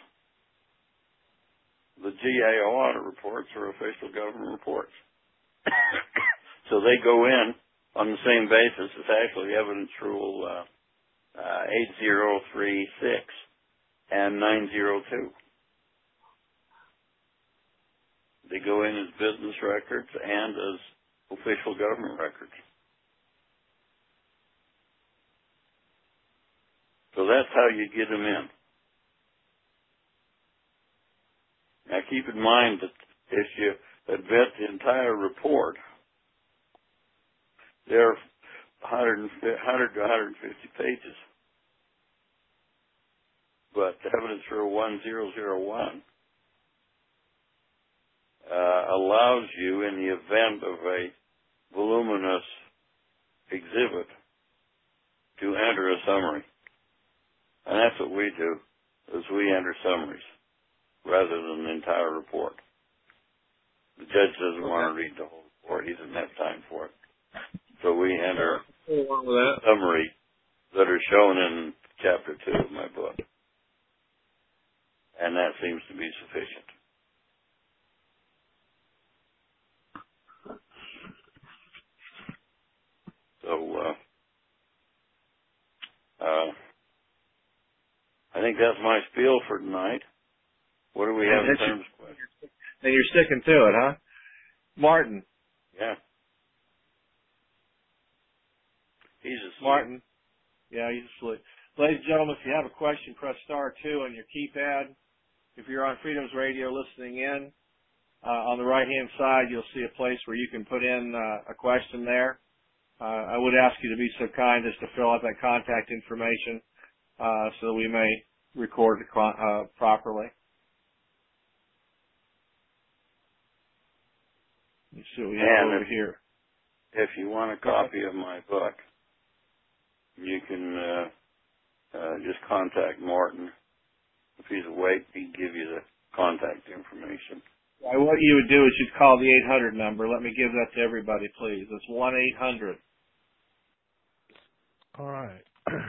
The G A O audit reports are official government reports. So they go in on the same basis as actually evidence rule uh, uh, eight zero three six and nine zero two. They go in as business records and as official government records. So that's how you get them in. Now keep in mind that if you admit the entire report, there are one hundred to one hundred fifty pages. But evidence rule one zero zero one uh, allows you, in the event of a voluminous exhibit, to enter a summary. And that's what we do, is we enter summaries rather than the entire report. The judge doesn't okay. want to read the whole report. He doesn't have time for it. So we enter summaries that are shown in chapter two of my book. And that seems to be sufficient. So, uh, uh, I think that's my spiel for tonight. What do we have in terms of questions? And you're sticking to it, huh? Martin. Yeah. He's asleep. Martin. Yeah, he's asleep. Ladies and gentlemen, if you have a question, press star two on your keypad. If you're on Freedom's Radio listening in, uh, on the right-hand side, you'll see a place where you can put in uh, a question there. Uh, I would ask you to be so kind as to fill out that contact information uh, so that we may record it uh, properly. Let's see what we have and over if, here. If you want a copy of my book, you can uh, uh, just contact Martin. If he's awake, he can give you the contact information. Well, what you would do is you'd call the eight hundred number. Let me give that to everybody, please. It's one eight hundred. All right.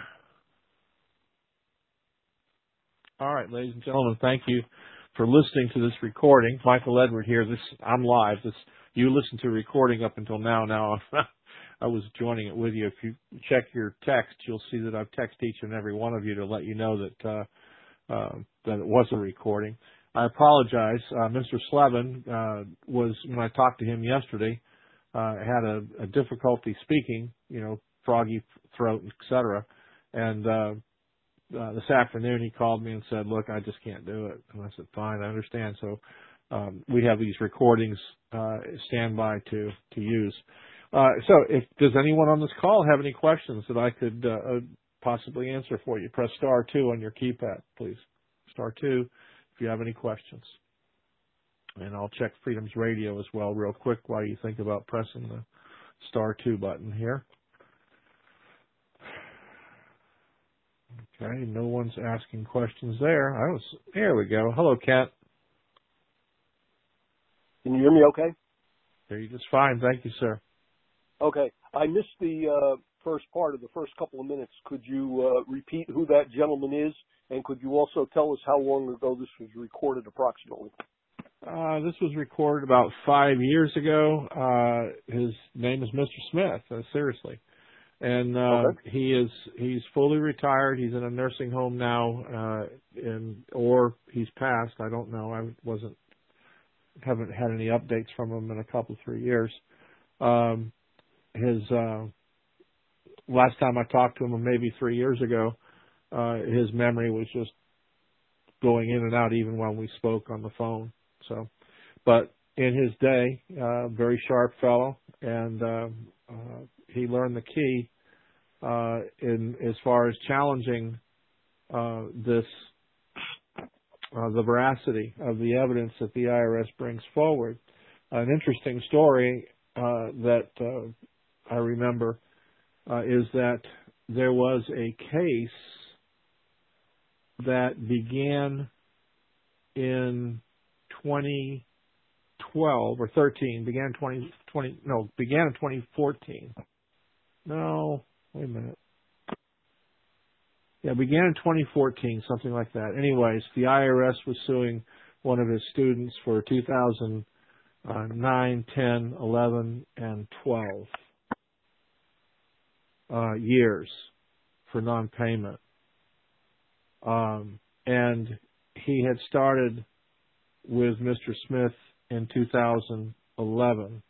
All right, ladies and gentlemen, thank you for listening to this recording. Michael Edward here. This I'm live. This you listened to a recording up until now. Now I was joining it with you. If you check your text, you'll see that I've texted each and every one of you to let you know that uh, uh, that it was a recording. I apologize. Uh, Mister Slevin uh, was, when I talked to him yesterday, uh, had a, a difficulty speaking, you know, froggy throat, et cetera. And uh, uh, this afternoon he called me and said, look, I just can't do it. And I said, fine, I understand. So um, we have these recordings uh, standby to, to use. Uh, so if does anyone on this call have any questions that I could uh, possibly answer for you? Press star two on your keypad, please. Star two if you have any questions. And I'll check Freedom's Radio as well real quick while you think about pressing the star two button here. Okay, no one's asking questions there. I was, there we go. Hello, Kent. Can you hear me okay? There you just fine. Thank you, sir. Okay. I missed the uh, first part of the first couple of minutes. Could you uh, repeat who that gentleman is? And could you also tell us how long ago this was recorded approximately? Uh, this was recorded about five years ago. Uh, his name is Mister Smith, uh, seriously. And uh, okay. he is he's fully retired. He's in a nursing home now, uh, and or he's passed. I don't know. I wasn't haven't had any updates from him in a couple three years. Um, his uh, last time I talked to him, maybe three years ago, uh, his memory was just going in and out, even when we spoke on the phone. So, but in his day, uh, very sharp fellow, and uh, uh, he learned the key uh, in as far as challenging uh, this, uh, the veracity of the evidence that the I R S brings forward. An interesting story uh, that uh, I remember uh, is that there was a case that began in twenty twelve or thirteen, began twenty twenty, no, began in twenty fourteen. No, wait a minute. Yeah, began in twenty fourteen, something like that. Anyways, the I R S was suing one of his students for two thousand nine, ten, eleven, and twelve uh, years for non-payment. Um, and he had started with Mister Smith in two thousand eleven.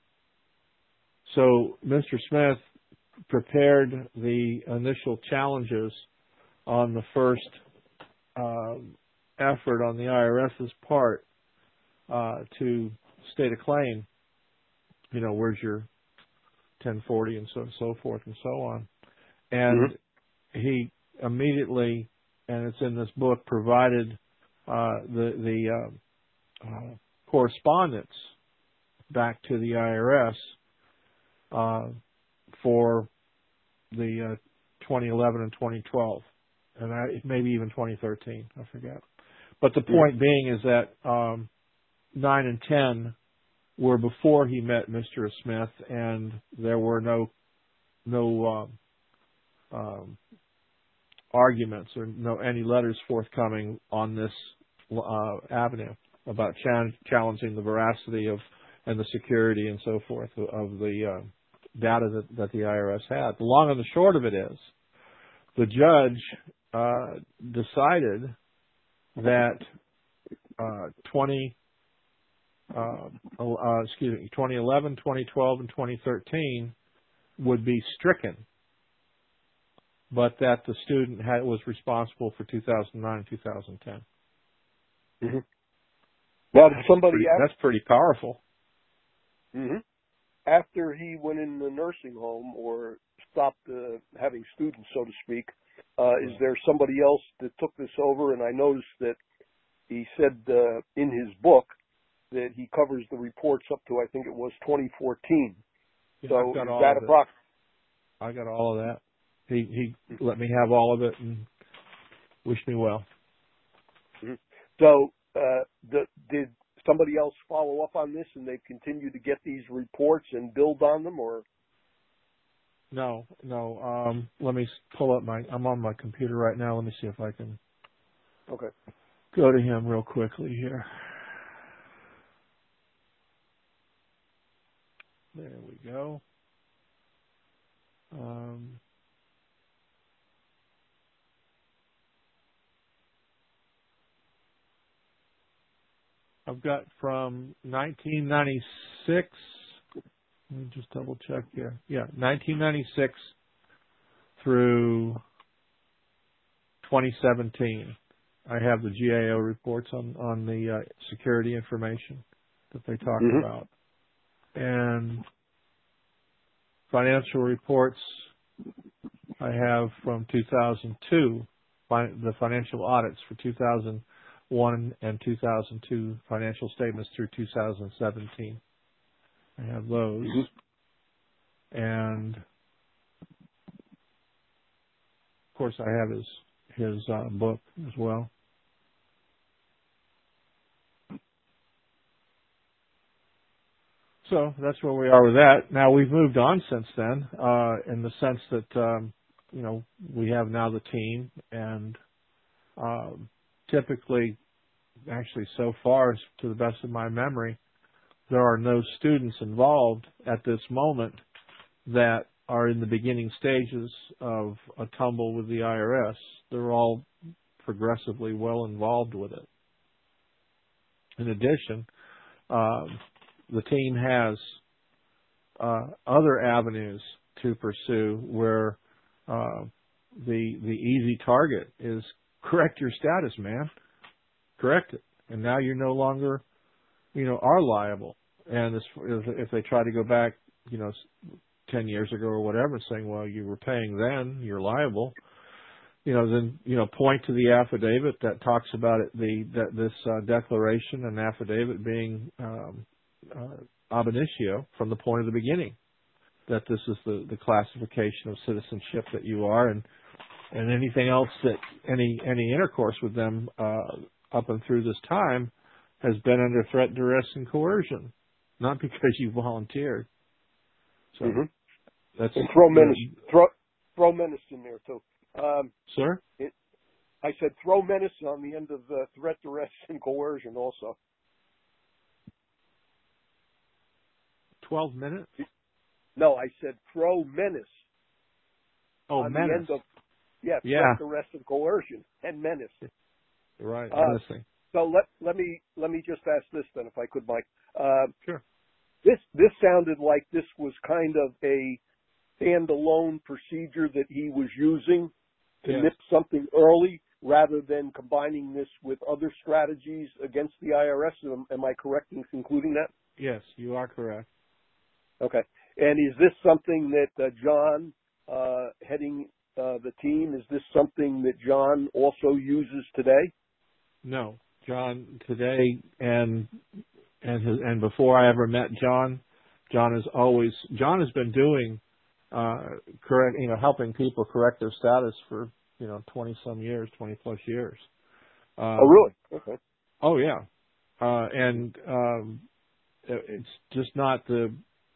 So Mister Smith prepared the initial challenges on the first uh, effort on the IRS's part uh, to state a claim. You know, where's your ten forty and so so forth and so on. And mm-hmm. he immediately, and it's in this book, provided uh, the the uh, uh, correspondence back to the I R S uh, for the uh, twenty eleven and twenty twelve, and I, maybe even twenty thirteen. I forget. But the point yeah. being is that um, nine and ten were before he met Mister Smith, and there were no no um, um, arguments or no any letters forthcoming on this uh, avenue about ch- challenging the veracity of and the security and so forth of the uh, data that, that the I R S had. The long and the short of it is, the judge uh, decided that uh, twenty, uh, uh, excuse me, twenty eleven, twenty twelve, and twenty thirteen would be stricken, but that the student had, was responsible for two thousand nine and two thousand ten. Mm-hmm. Now, did somebody pretty, after, that's pretty powerful. Mm-hmm. After he went in the nursing home or stopped uh, having students, so to speak, uh, is there somebody else that took this over? And I noticed that he said uh, in his book that he covers the reports up to, I think it was twenty fourteen. Yeah, so I've got is all that of approximate? I got all of that. He he let me have all of it and wished me well. Mm-hmm. So uh, the, did somebody else follow up on this and they continue to get these reports and build on them, or? No, no. Um, let me pull up my, I'm on my computer right now. Let me see if I can okay. go to him real quickly here. There we go. Um, I've got from nineteen ninety-six. Let me just double check here. Yeah, nineteen ninety-six through twenty seventeen. I have the G A O reports on on the uh, security information that they talk Mm-hmm. about, and financial reports I have from two thousand two, fi- the financial audits for two thousand one and two thousand two financial statements through two thousand seventeen. I have those. Mm-hmm. And of course I have his, his uh, book as well. So that's where we are with that. Now we've moved on since then, uh, in the sense that, um, you know, we have now the team, and, um, typically, actually so far, to the best of my memory, there are no students involved at this moment that are in the beginning stages of a tumble with the I R S. They're all progressively well involved with it. In addition, um, the team has uh, other avenues to pursue where uh, the the easy target is correct your status, man. Correct it, and now you're no longer, you know, are liable. And as, if they try to go back, you know, ten years ago or whatever, saying, well, you were paying then, you're liable, you know, then, you know, point to the affidavit that talks about it, the, that this uh, declaration and affidavit being um, uh, ab initio from the point of the beginning, that this is the, the classification of citizenship that you are, and, and anything else that, any, any intercourse with them uh, up and through this time has been under threat, duress, and coercion, not because you volunteered. So Mm-hmm. that's and throw you know, menace, throw throw menace in there too. Um, sir. It, I said throw menace on the end of uh, threat, duress, and coercion also. Twelve minutes. No, I said throw menace. Oh, on menace. the end of yeah, Yeah. threat, duress, and coercion, and menace. Right. Uh, Menacing. So let let me let me just ask this then, if I could, Mike. Uh, Sure. This this sounded like this was kind of a standalone procedure that he was using to Yes. nip something early, rather than combining this with other strategies against the I R S. Am, am I correct in concluding that? Yes, you are correct. Okay. And is this something that uh, John, uh, heading uh, the team, is this something that John also uses today? No, John today and and his, and before I ever met John, John has always John has been doing uh, correct, you know, helping people correct their status for you know twenty some years, twenty plus years. Um, Oh, really? Okay. Oh yeah, uh, and um, it- it's just not the.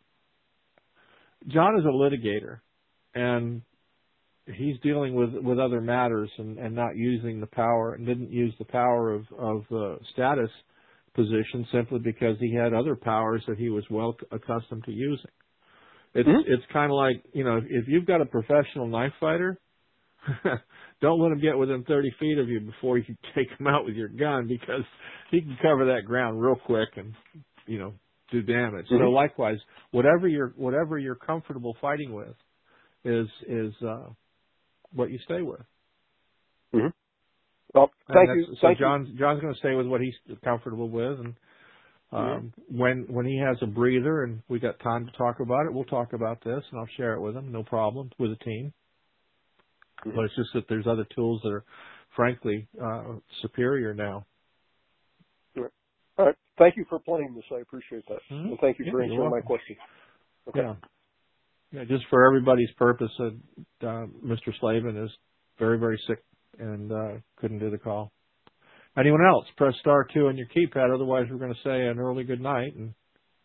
John is a litigator, and he's dealing with with other matters and, and not using the power, and didn't use the power of of the status position simply because he had other powers that he was well accustomed to using. It's Mm-hmm. it's kind of like, you know, if you've got a professional knife fighter, don't let him get within thirty feet of you before you take him out with your gun, because he can cover that ground real quick and, you know, do damage. Mm-hmm. So likewise, whatever you're whatever you're comfortable fighting with is is uh, what you stay with. Mm-hmm. Well, And thank that's, you. so Thank you. John's John's going to stay with what he's comfortable with, and Mm-hmm. um, when when he has a breather and we got time to talk about it, we'll talk about this, and I'll share it with him, no problem, with the team. Mm-hmm. But it's just that there's other tools that are, frankly, uh, superior now. All right. All right. Thank you for playing this. I appreciate that. Mm-hmm. And thank you Yeah, for you're answering my welcome. question. Okay. Yeah, yeah. Just for everybody's purpose, uh, uh, Mister Slavin is very very sick and uh, couldn't do the call. Anyone else? Press star two on your keypad. Otherwise, we're going to say an early good night, and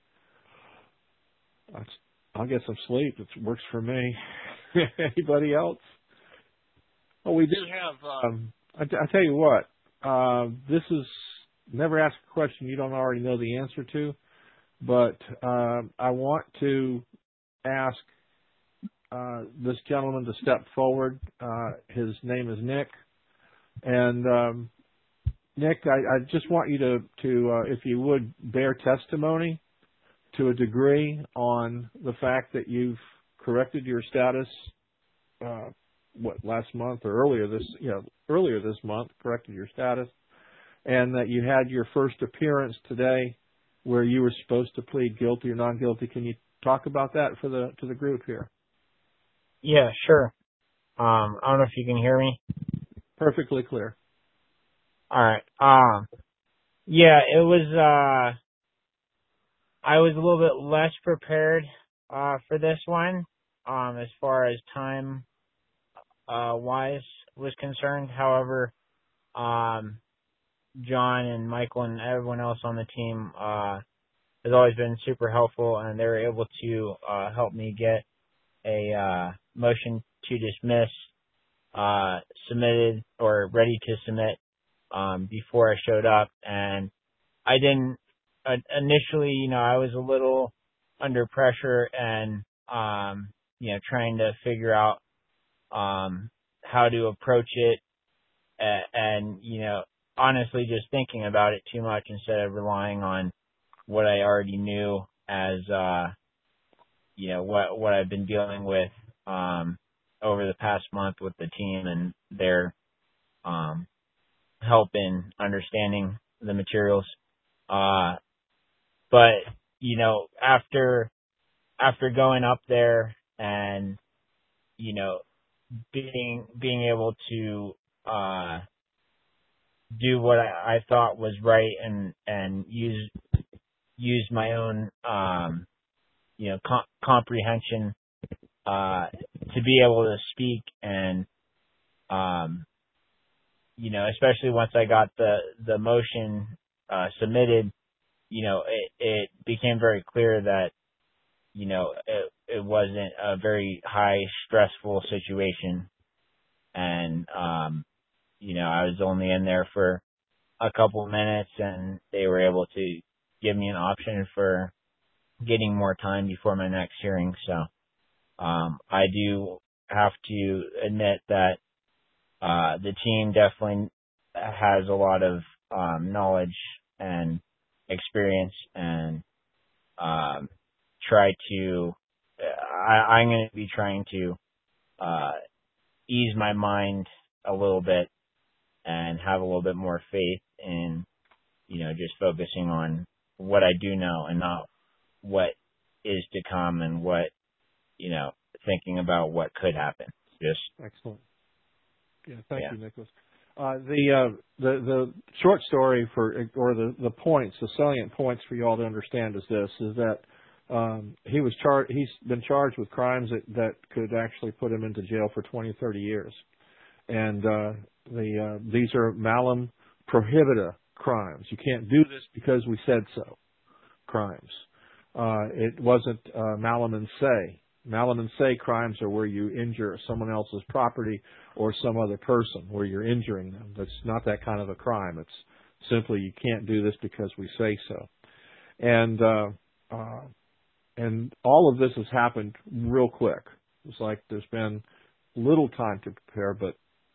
I'll get some sleep. It works for me. Anybody else? Well, we do have. Um, I, I tell you what. Uh, this is never ask a question you don't already know the answer to, but uh, I want to ask uh, this gentleman to step forward. Uh, his name is Nick. And um, Nick, I, I just want you to, to uh, if you would, bear testimony to a degree on the fact that you've corrected your status, uh, what, last month or earlier this, you know, earlier this month, corrected your status, and that you had your first appearance today where you were supposed to plead guilty or non-guilty. Can you talk about that for the to the group here? Yeah, sure. Um, I don't know if you can hear me. Perfectly clear. All right. Um, yeah, it was. Uh, I was a little bit less prepared uh, for this one, um, as far as time uh, wise was concerned. However, um, John and Michael and everyone else on the team uh, has always been super helpful, and they were able to uh, help me get a uh, motion to dismiss uh, submitted or ready to submit um, before I showed up. And I didn't uh, initially, you know, I was a little under pressure and, um, you know, trying to figure out um, how to approach it and, and, you know, honestly just thinking about it too much instead of relying on what I already knew as, uh, you know, what, what I've been dealing with, um, over the past month with the team and their, um, help in understanding the materials. Uh, but, you know, after, after going up there and, you know, being, being able to, uh, do what I, I thought was right and, and use, use my own, um, you know, com- comprehension, uh, to be able to speak and, um, you know, especially once I got the, the motion, uh, submitted, you know, it, it became very clear that, you know, it, it wasn't a very high stressful situation. And, um, you know, I was only in there for a couple of minutes and they were able to give me an option for getting more time before my next hearing. So, um, I do have to admit that, uh, the team definitely has a lot of, um, knowledge and experience and, um, try to, I, I'm going to be trying to, uh, ease my mind a little bit and have a little bit more faith in, you know, just focusing on what I do know and not what is to come and what, you know, thinking about what could happen. Just excellent. Yeah, thank yeah. you, Nicholas. Uh, the uh, the the short story for or the the points, the salient points for you all to understand is this: is that um, he was charged. He's been charged with crimes that that could actually put him into jail for twenty, thirty years, and uh, the uh, these are malum prohibita crimes. You can't do this because we said so. Crimes. Uh, it wasn't uh, malum in se. Malum in se crimes are where you injure someone else's property or some other person, where you're injuring them. That's not that kind of a crime. It's simply you can't do this because we say so. And uh, uh, and all of this has happened real quick. It's like there's been little time to prepare, but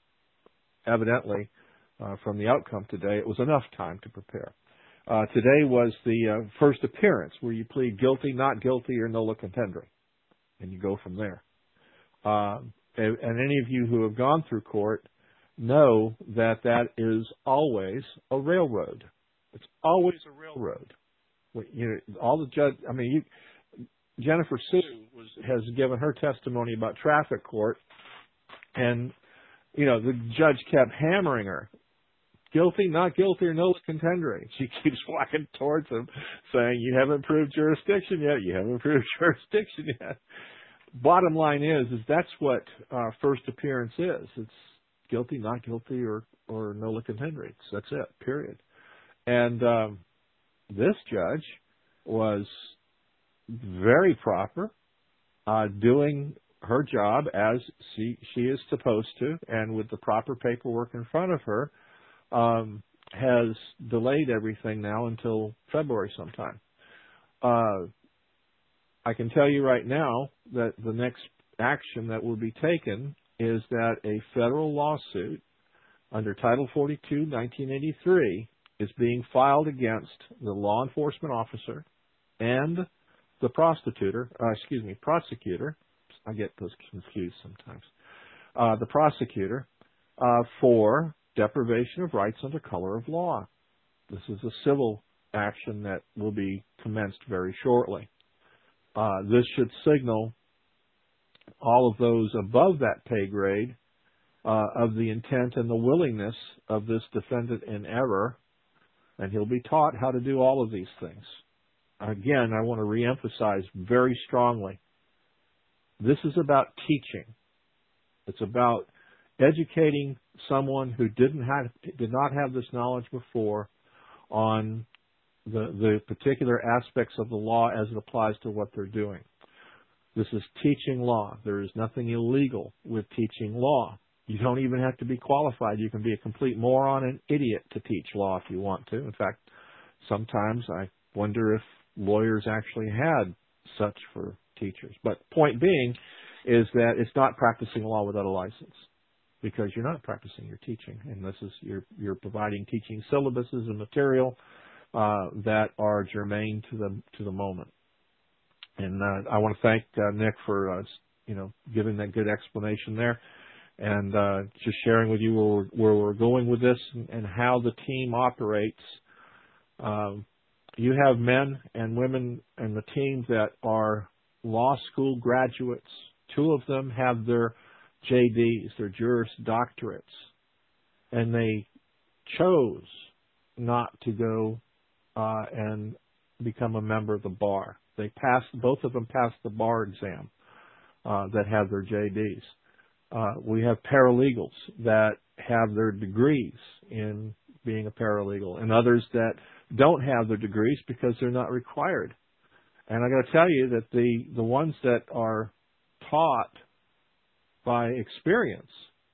evidently uh, from the outcome today, it was enough time to prepare. Uh, today was the uh, first appearance where you plead guilty, not guilty, or nolo contendere, and you go from there. Uh, and, and any of you who have gone through court know that that is always a railroad. It's always a railroad. You know, all the judge. I mean, you, Jennifer Sue was, has given her testimony about traffic court, and you know the judge kept hammering her. Guilty, not guilty, or nolo contendere. She keeps walking towards him saying, you haven't proved jurisdiction yet. You haven't proved jurisdiction yet. Bottom line is, is that's what uh, first appearance is. It's guilty, not guilty, or, or nolo contendere. It's, that's it, period. And um, this judge was very proper, uh, doing her job as she, she is supposed to, and with the proper paperwork in front of her. Um, has delayed everything now until February sometime. Uh, I can tell you right now that the next action that will be taken is that a federal lawsuit under Title forty-two, nineteen eighty-three is being filed against the law enforcement officer and the prostitutor, uh, excuse me, prosecutor. I get those confused sometimes. Uh, the prosecutor uh, for deprivation of rights under color of law. This is a civil action that will be commenced very shortly. Uh, this should signal all of those above that pay grade uh, of the intent and the willingness of this defendant in error, and he'll be taught how to do all of these things. Again, I want to reemphasize very strongly, this is about teaching. It's about educating someone who didn't have, did not have this knowledge before on the, the particular aspects of the law as it applies to what they're doing. This is teaching law. There is nothing illegal with teaching law. You don't even have to be qualified. You can be a complete moron and idiot to teach law if you want to. In fact, sometimes I wonder if lawyers actually had such for teachers. But point being is that it's not practicing law without a license, because you're not practicing, you're teaching. And this is, you're, you're providing teaching syllabuses and material uh, that are germane to the, to the moment. And uh, I want to thank uh, Nick for, uh, you know, giving that good explanation there, and uh, just sharing with you where we're, where we're going with this and, and how the team operates. Um, you have men and women in the team that are law school graduates. Two of them have their J Ds, their Juris Doctorates, and they chose not to go uh, and become a member of the bar. They passed, both of them passed the bar exam uh, that have their J Ds. Uh, we have paralegals that have their degrees in being a paralegal, and others that don't have their degrees because they're not required. And I got to tell you that the, the ones that are taught by experience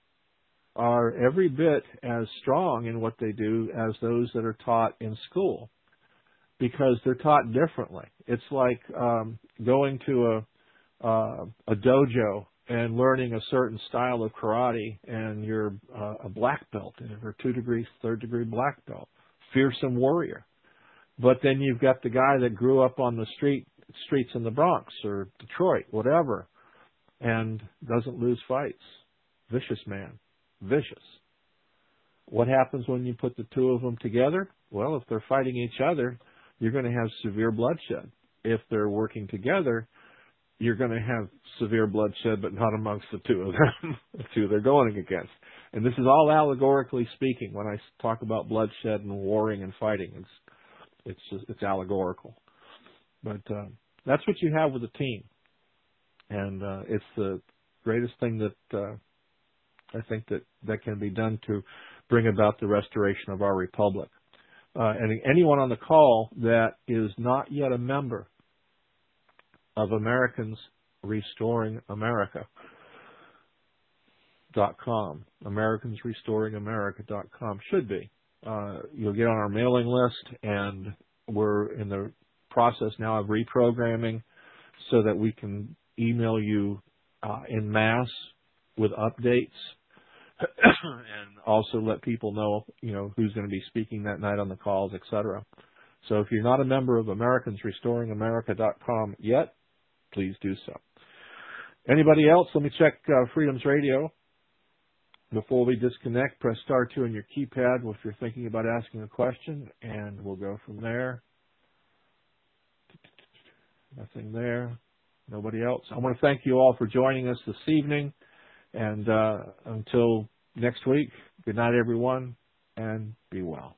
are every bit as strong in what they do as those that are taught in school, because they're taught differently. It's like um, going to a, uh, a dojo and learning a certain style of karate, and you're uh, a black belt, or two degrees, third degree black belt, fearsome warrior. But then you've got the guy that grew up on the street streets in the Bronx or Detroit, whatever, and doesn't lose fights. Vicious man. Vicious. What happens when you put the two of them together? Well, if they're fighting each other, you're going to have severe bloodshed. If they're working together, you're going to have severe bloodshed, but not amongst the two of them, the two they're going against. And this is all allegorically speaking. When I talk about bloodshed and warring and fighting, it's it's just, it's allegorical. But uh, that's what you have with a team, and uh, it's the greatest thing that uh, I think that that can be done to bring about the restoration of our republic. Uh, and anyone on the call that is not yet a member of Americans Restoring America dot com, Americans Restoring America dot com should be. Uh, you'll get on our mailing list, and we're in the process now of reprogramming so that we can email you uh, en masse with updates, and also let people know, you know, who's going to be speaking that night on the calls, et cetera. So if you're not a member of Americans Restoring America dot com yet, please do so. Anybody else? Let me check uh, Freedom's Radio. Before we disconnect, press star two on your keypad if you're thinking about asking a question, and we'll go from there. Nothing there. Nobody else. I want to thank you all for joining us this evening. And uh, until next week, good night, everyone, and be well.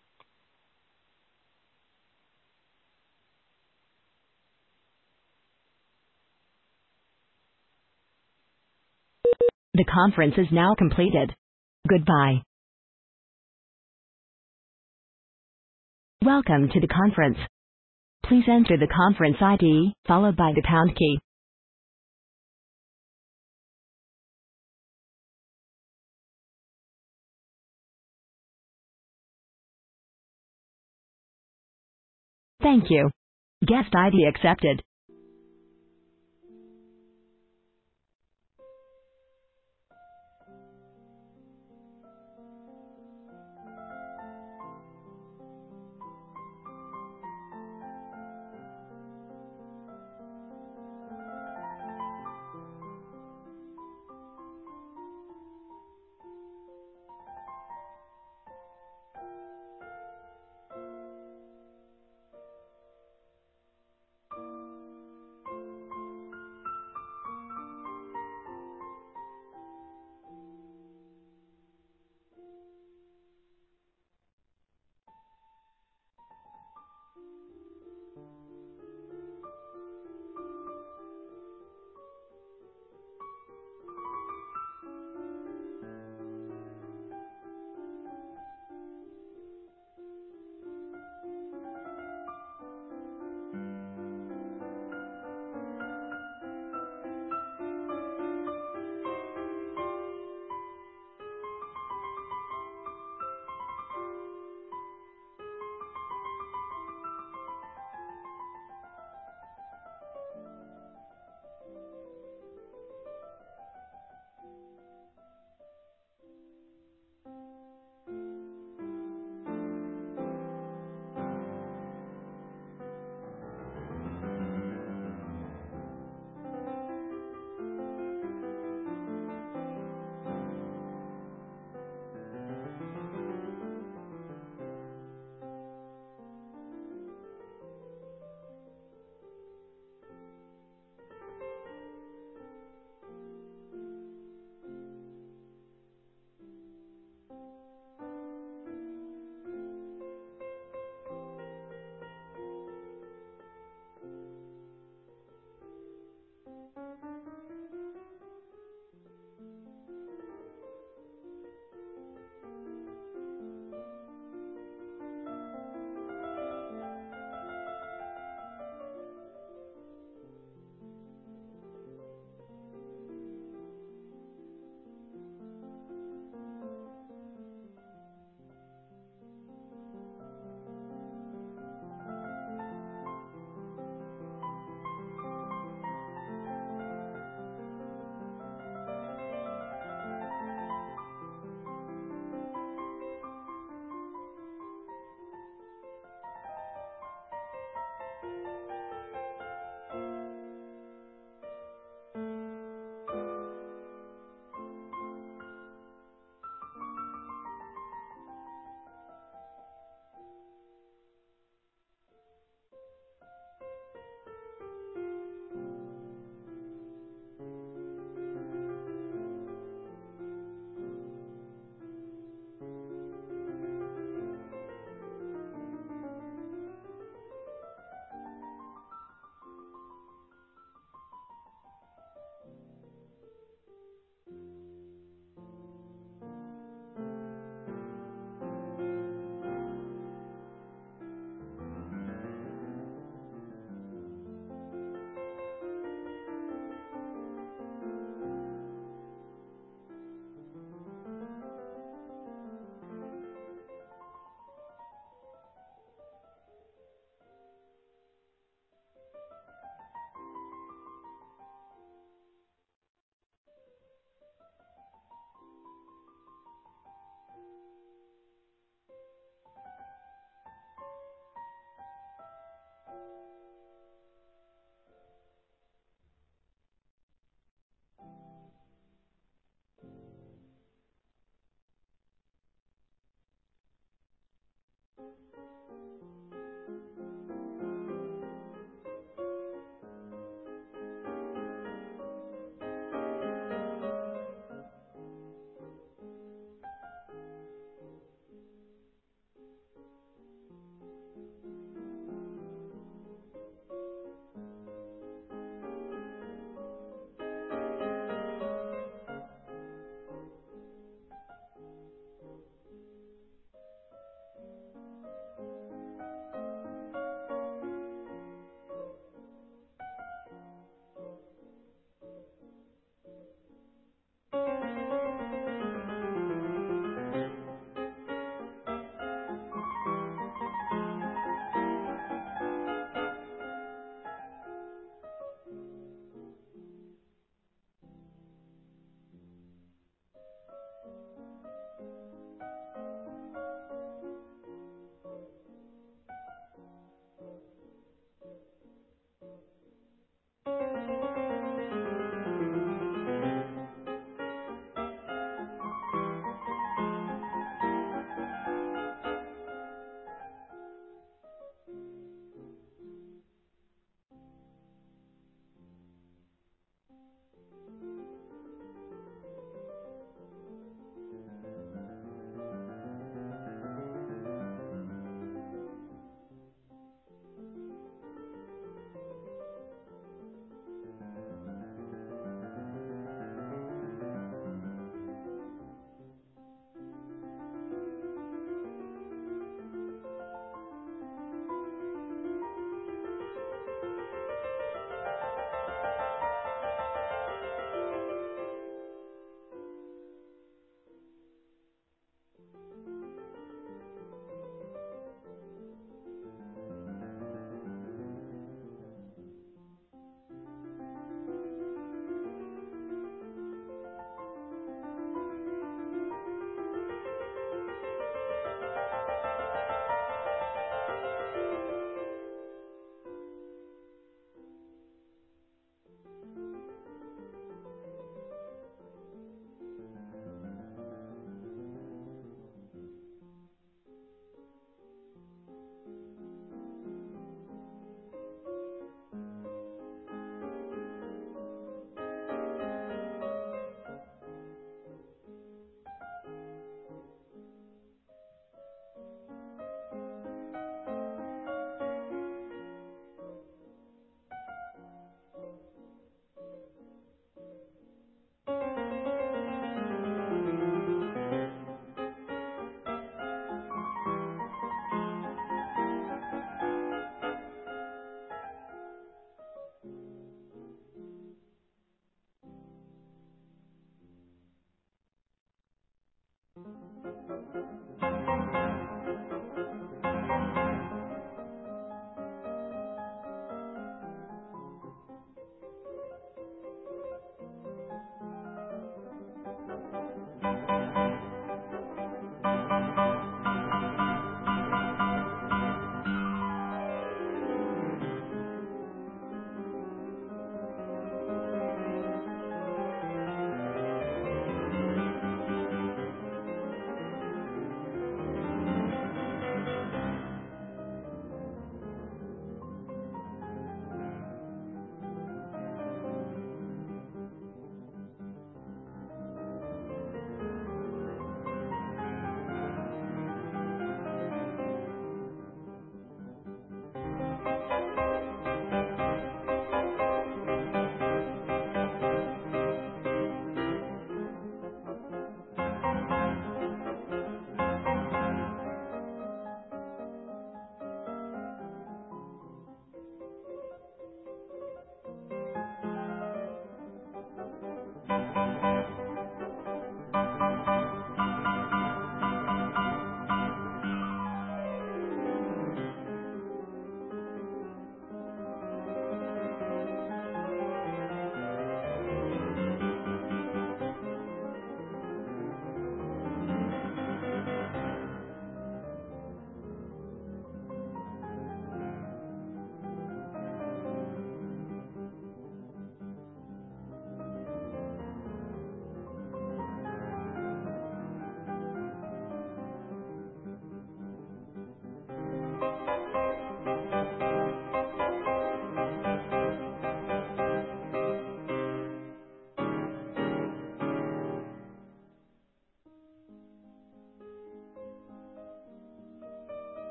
The conference is now completed. Goodbye. Welcome to the conference. Please enter the conference I D, followed by the pound key. Thank you. Guest I D accepted.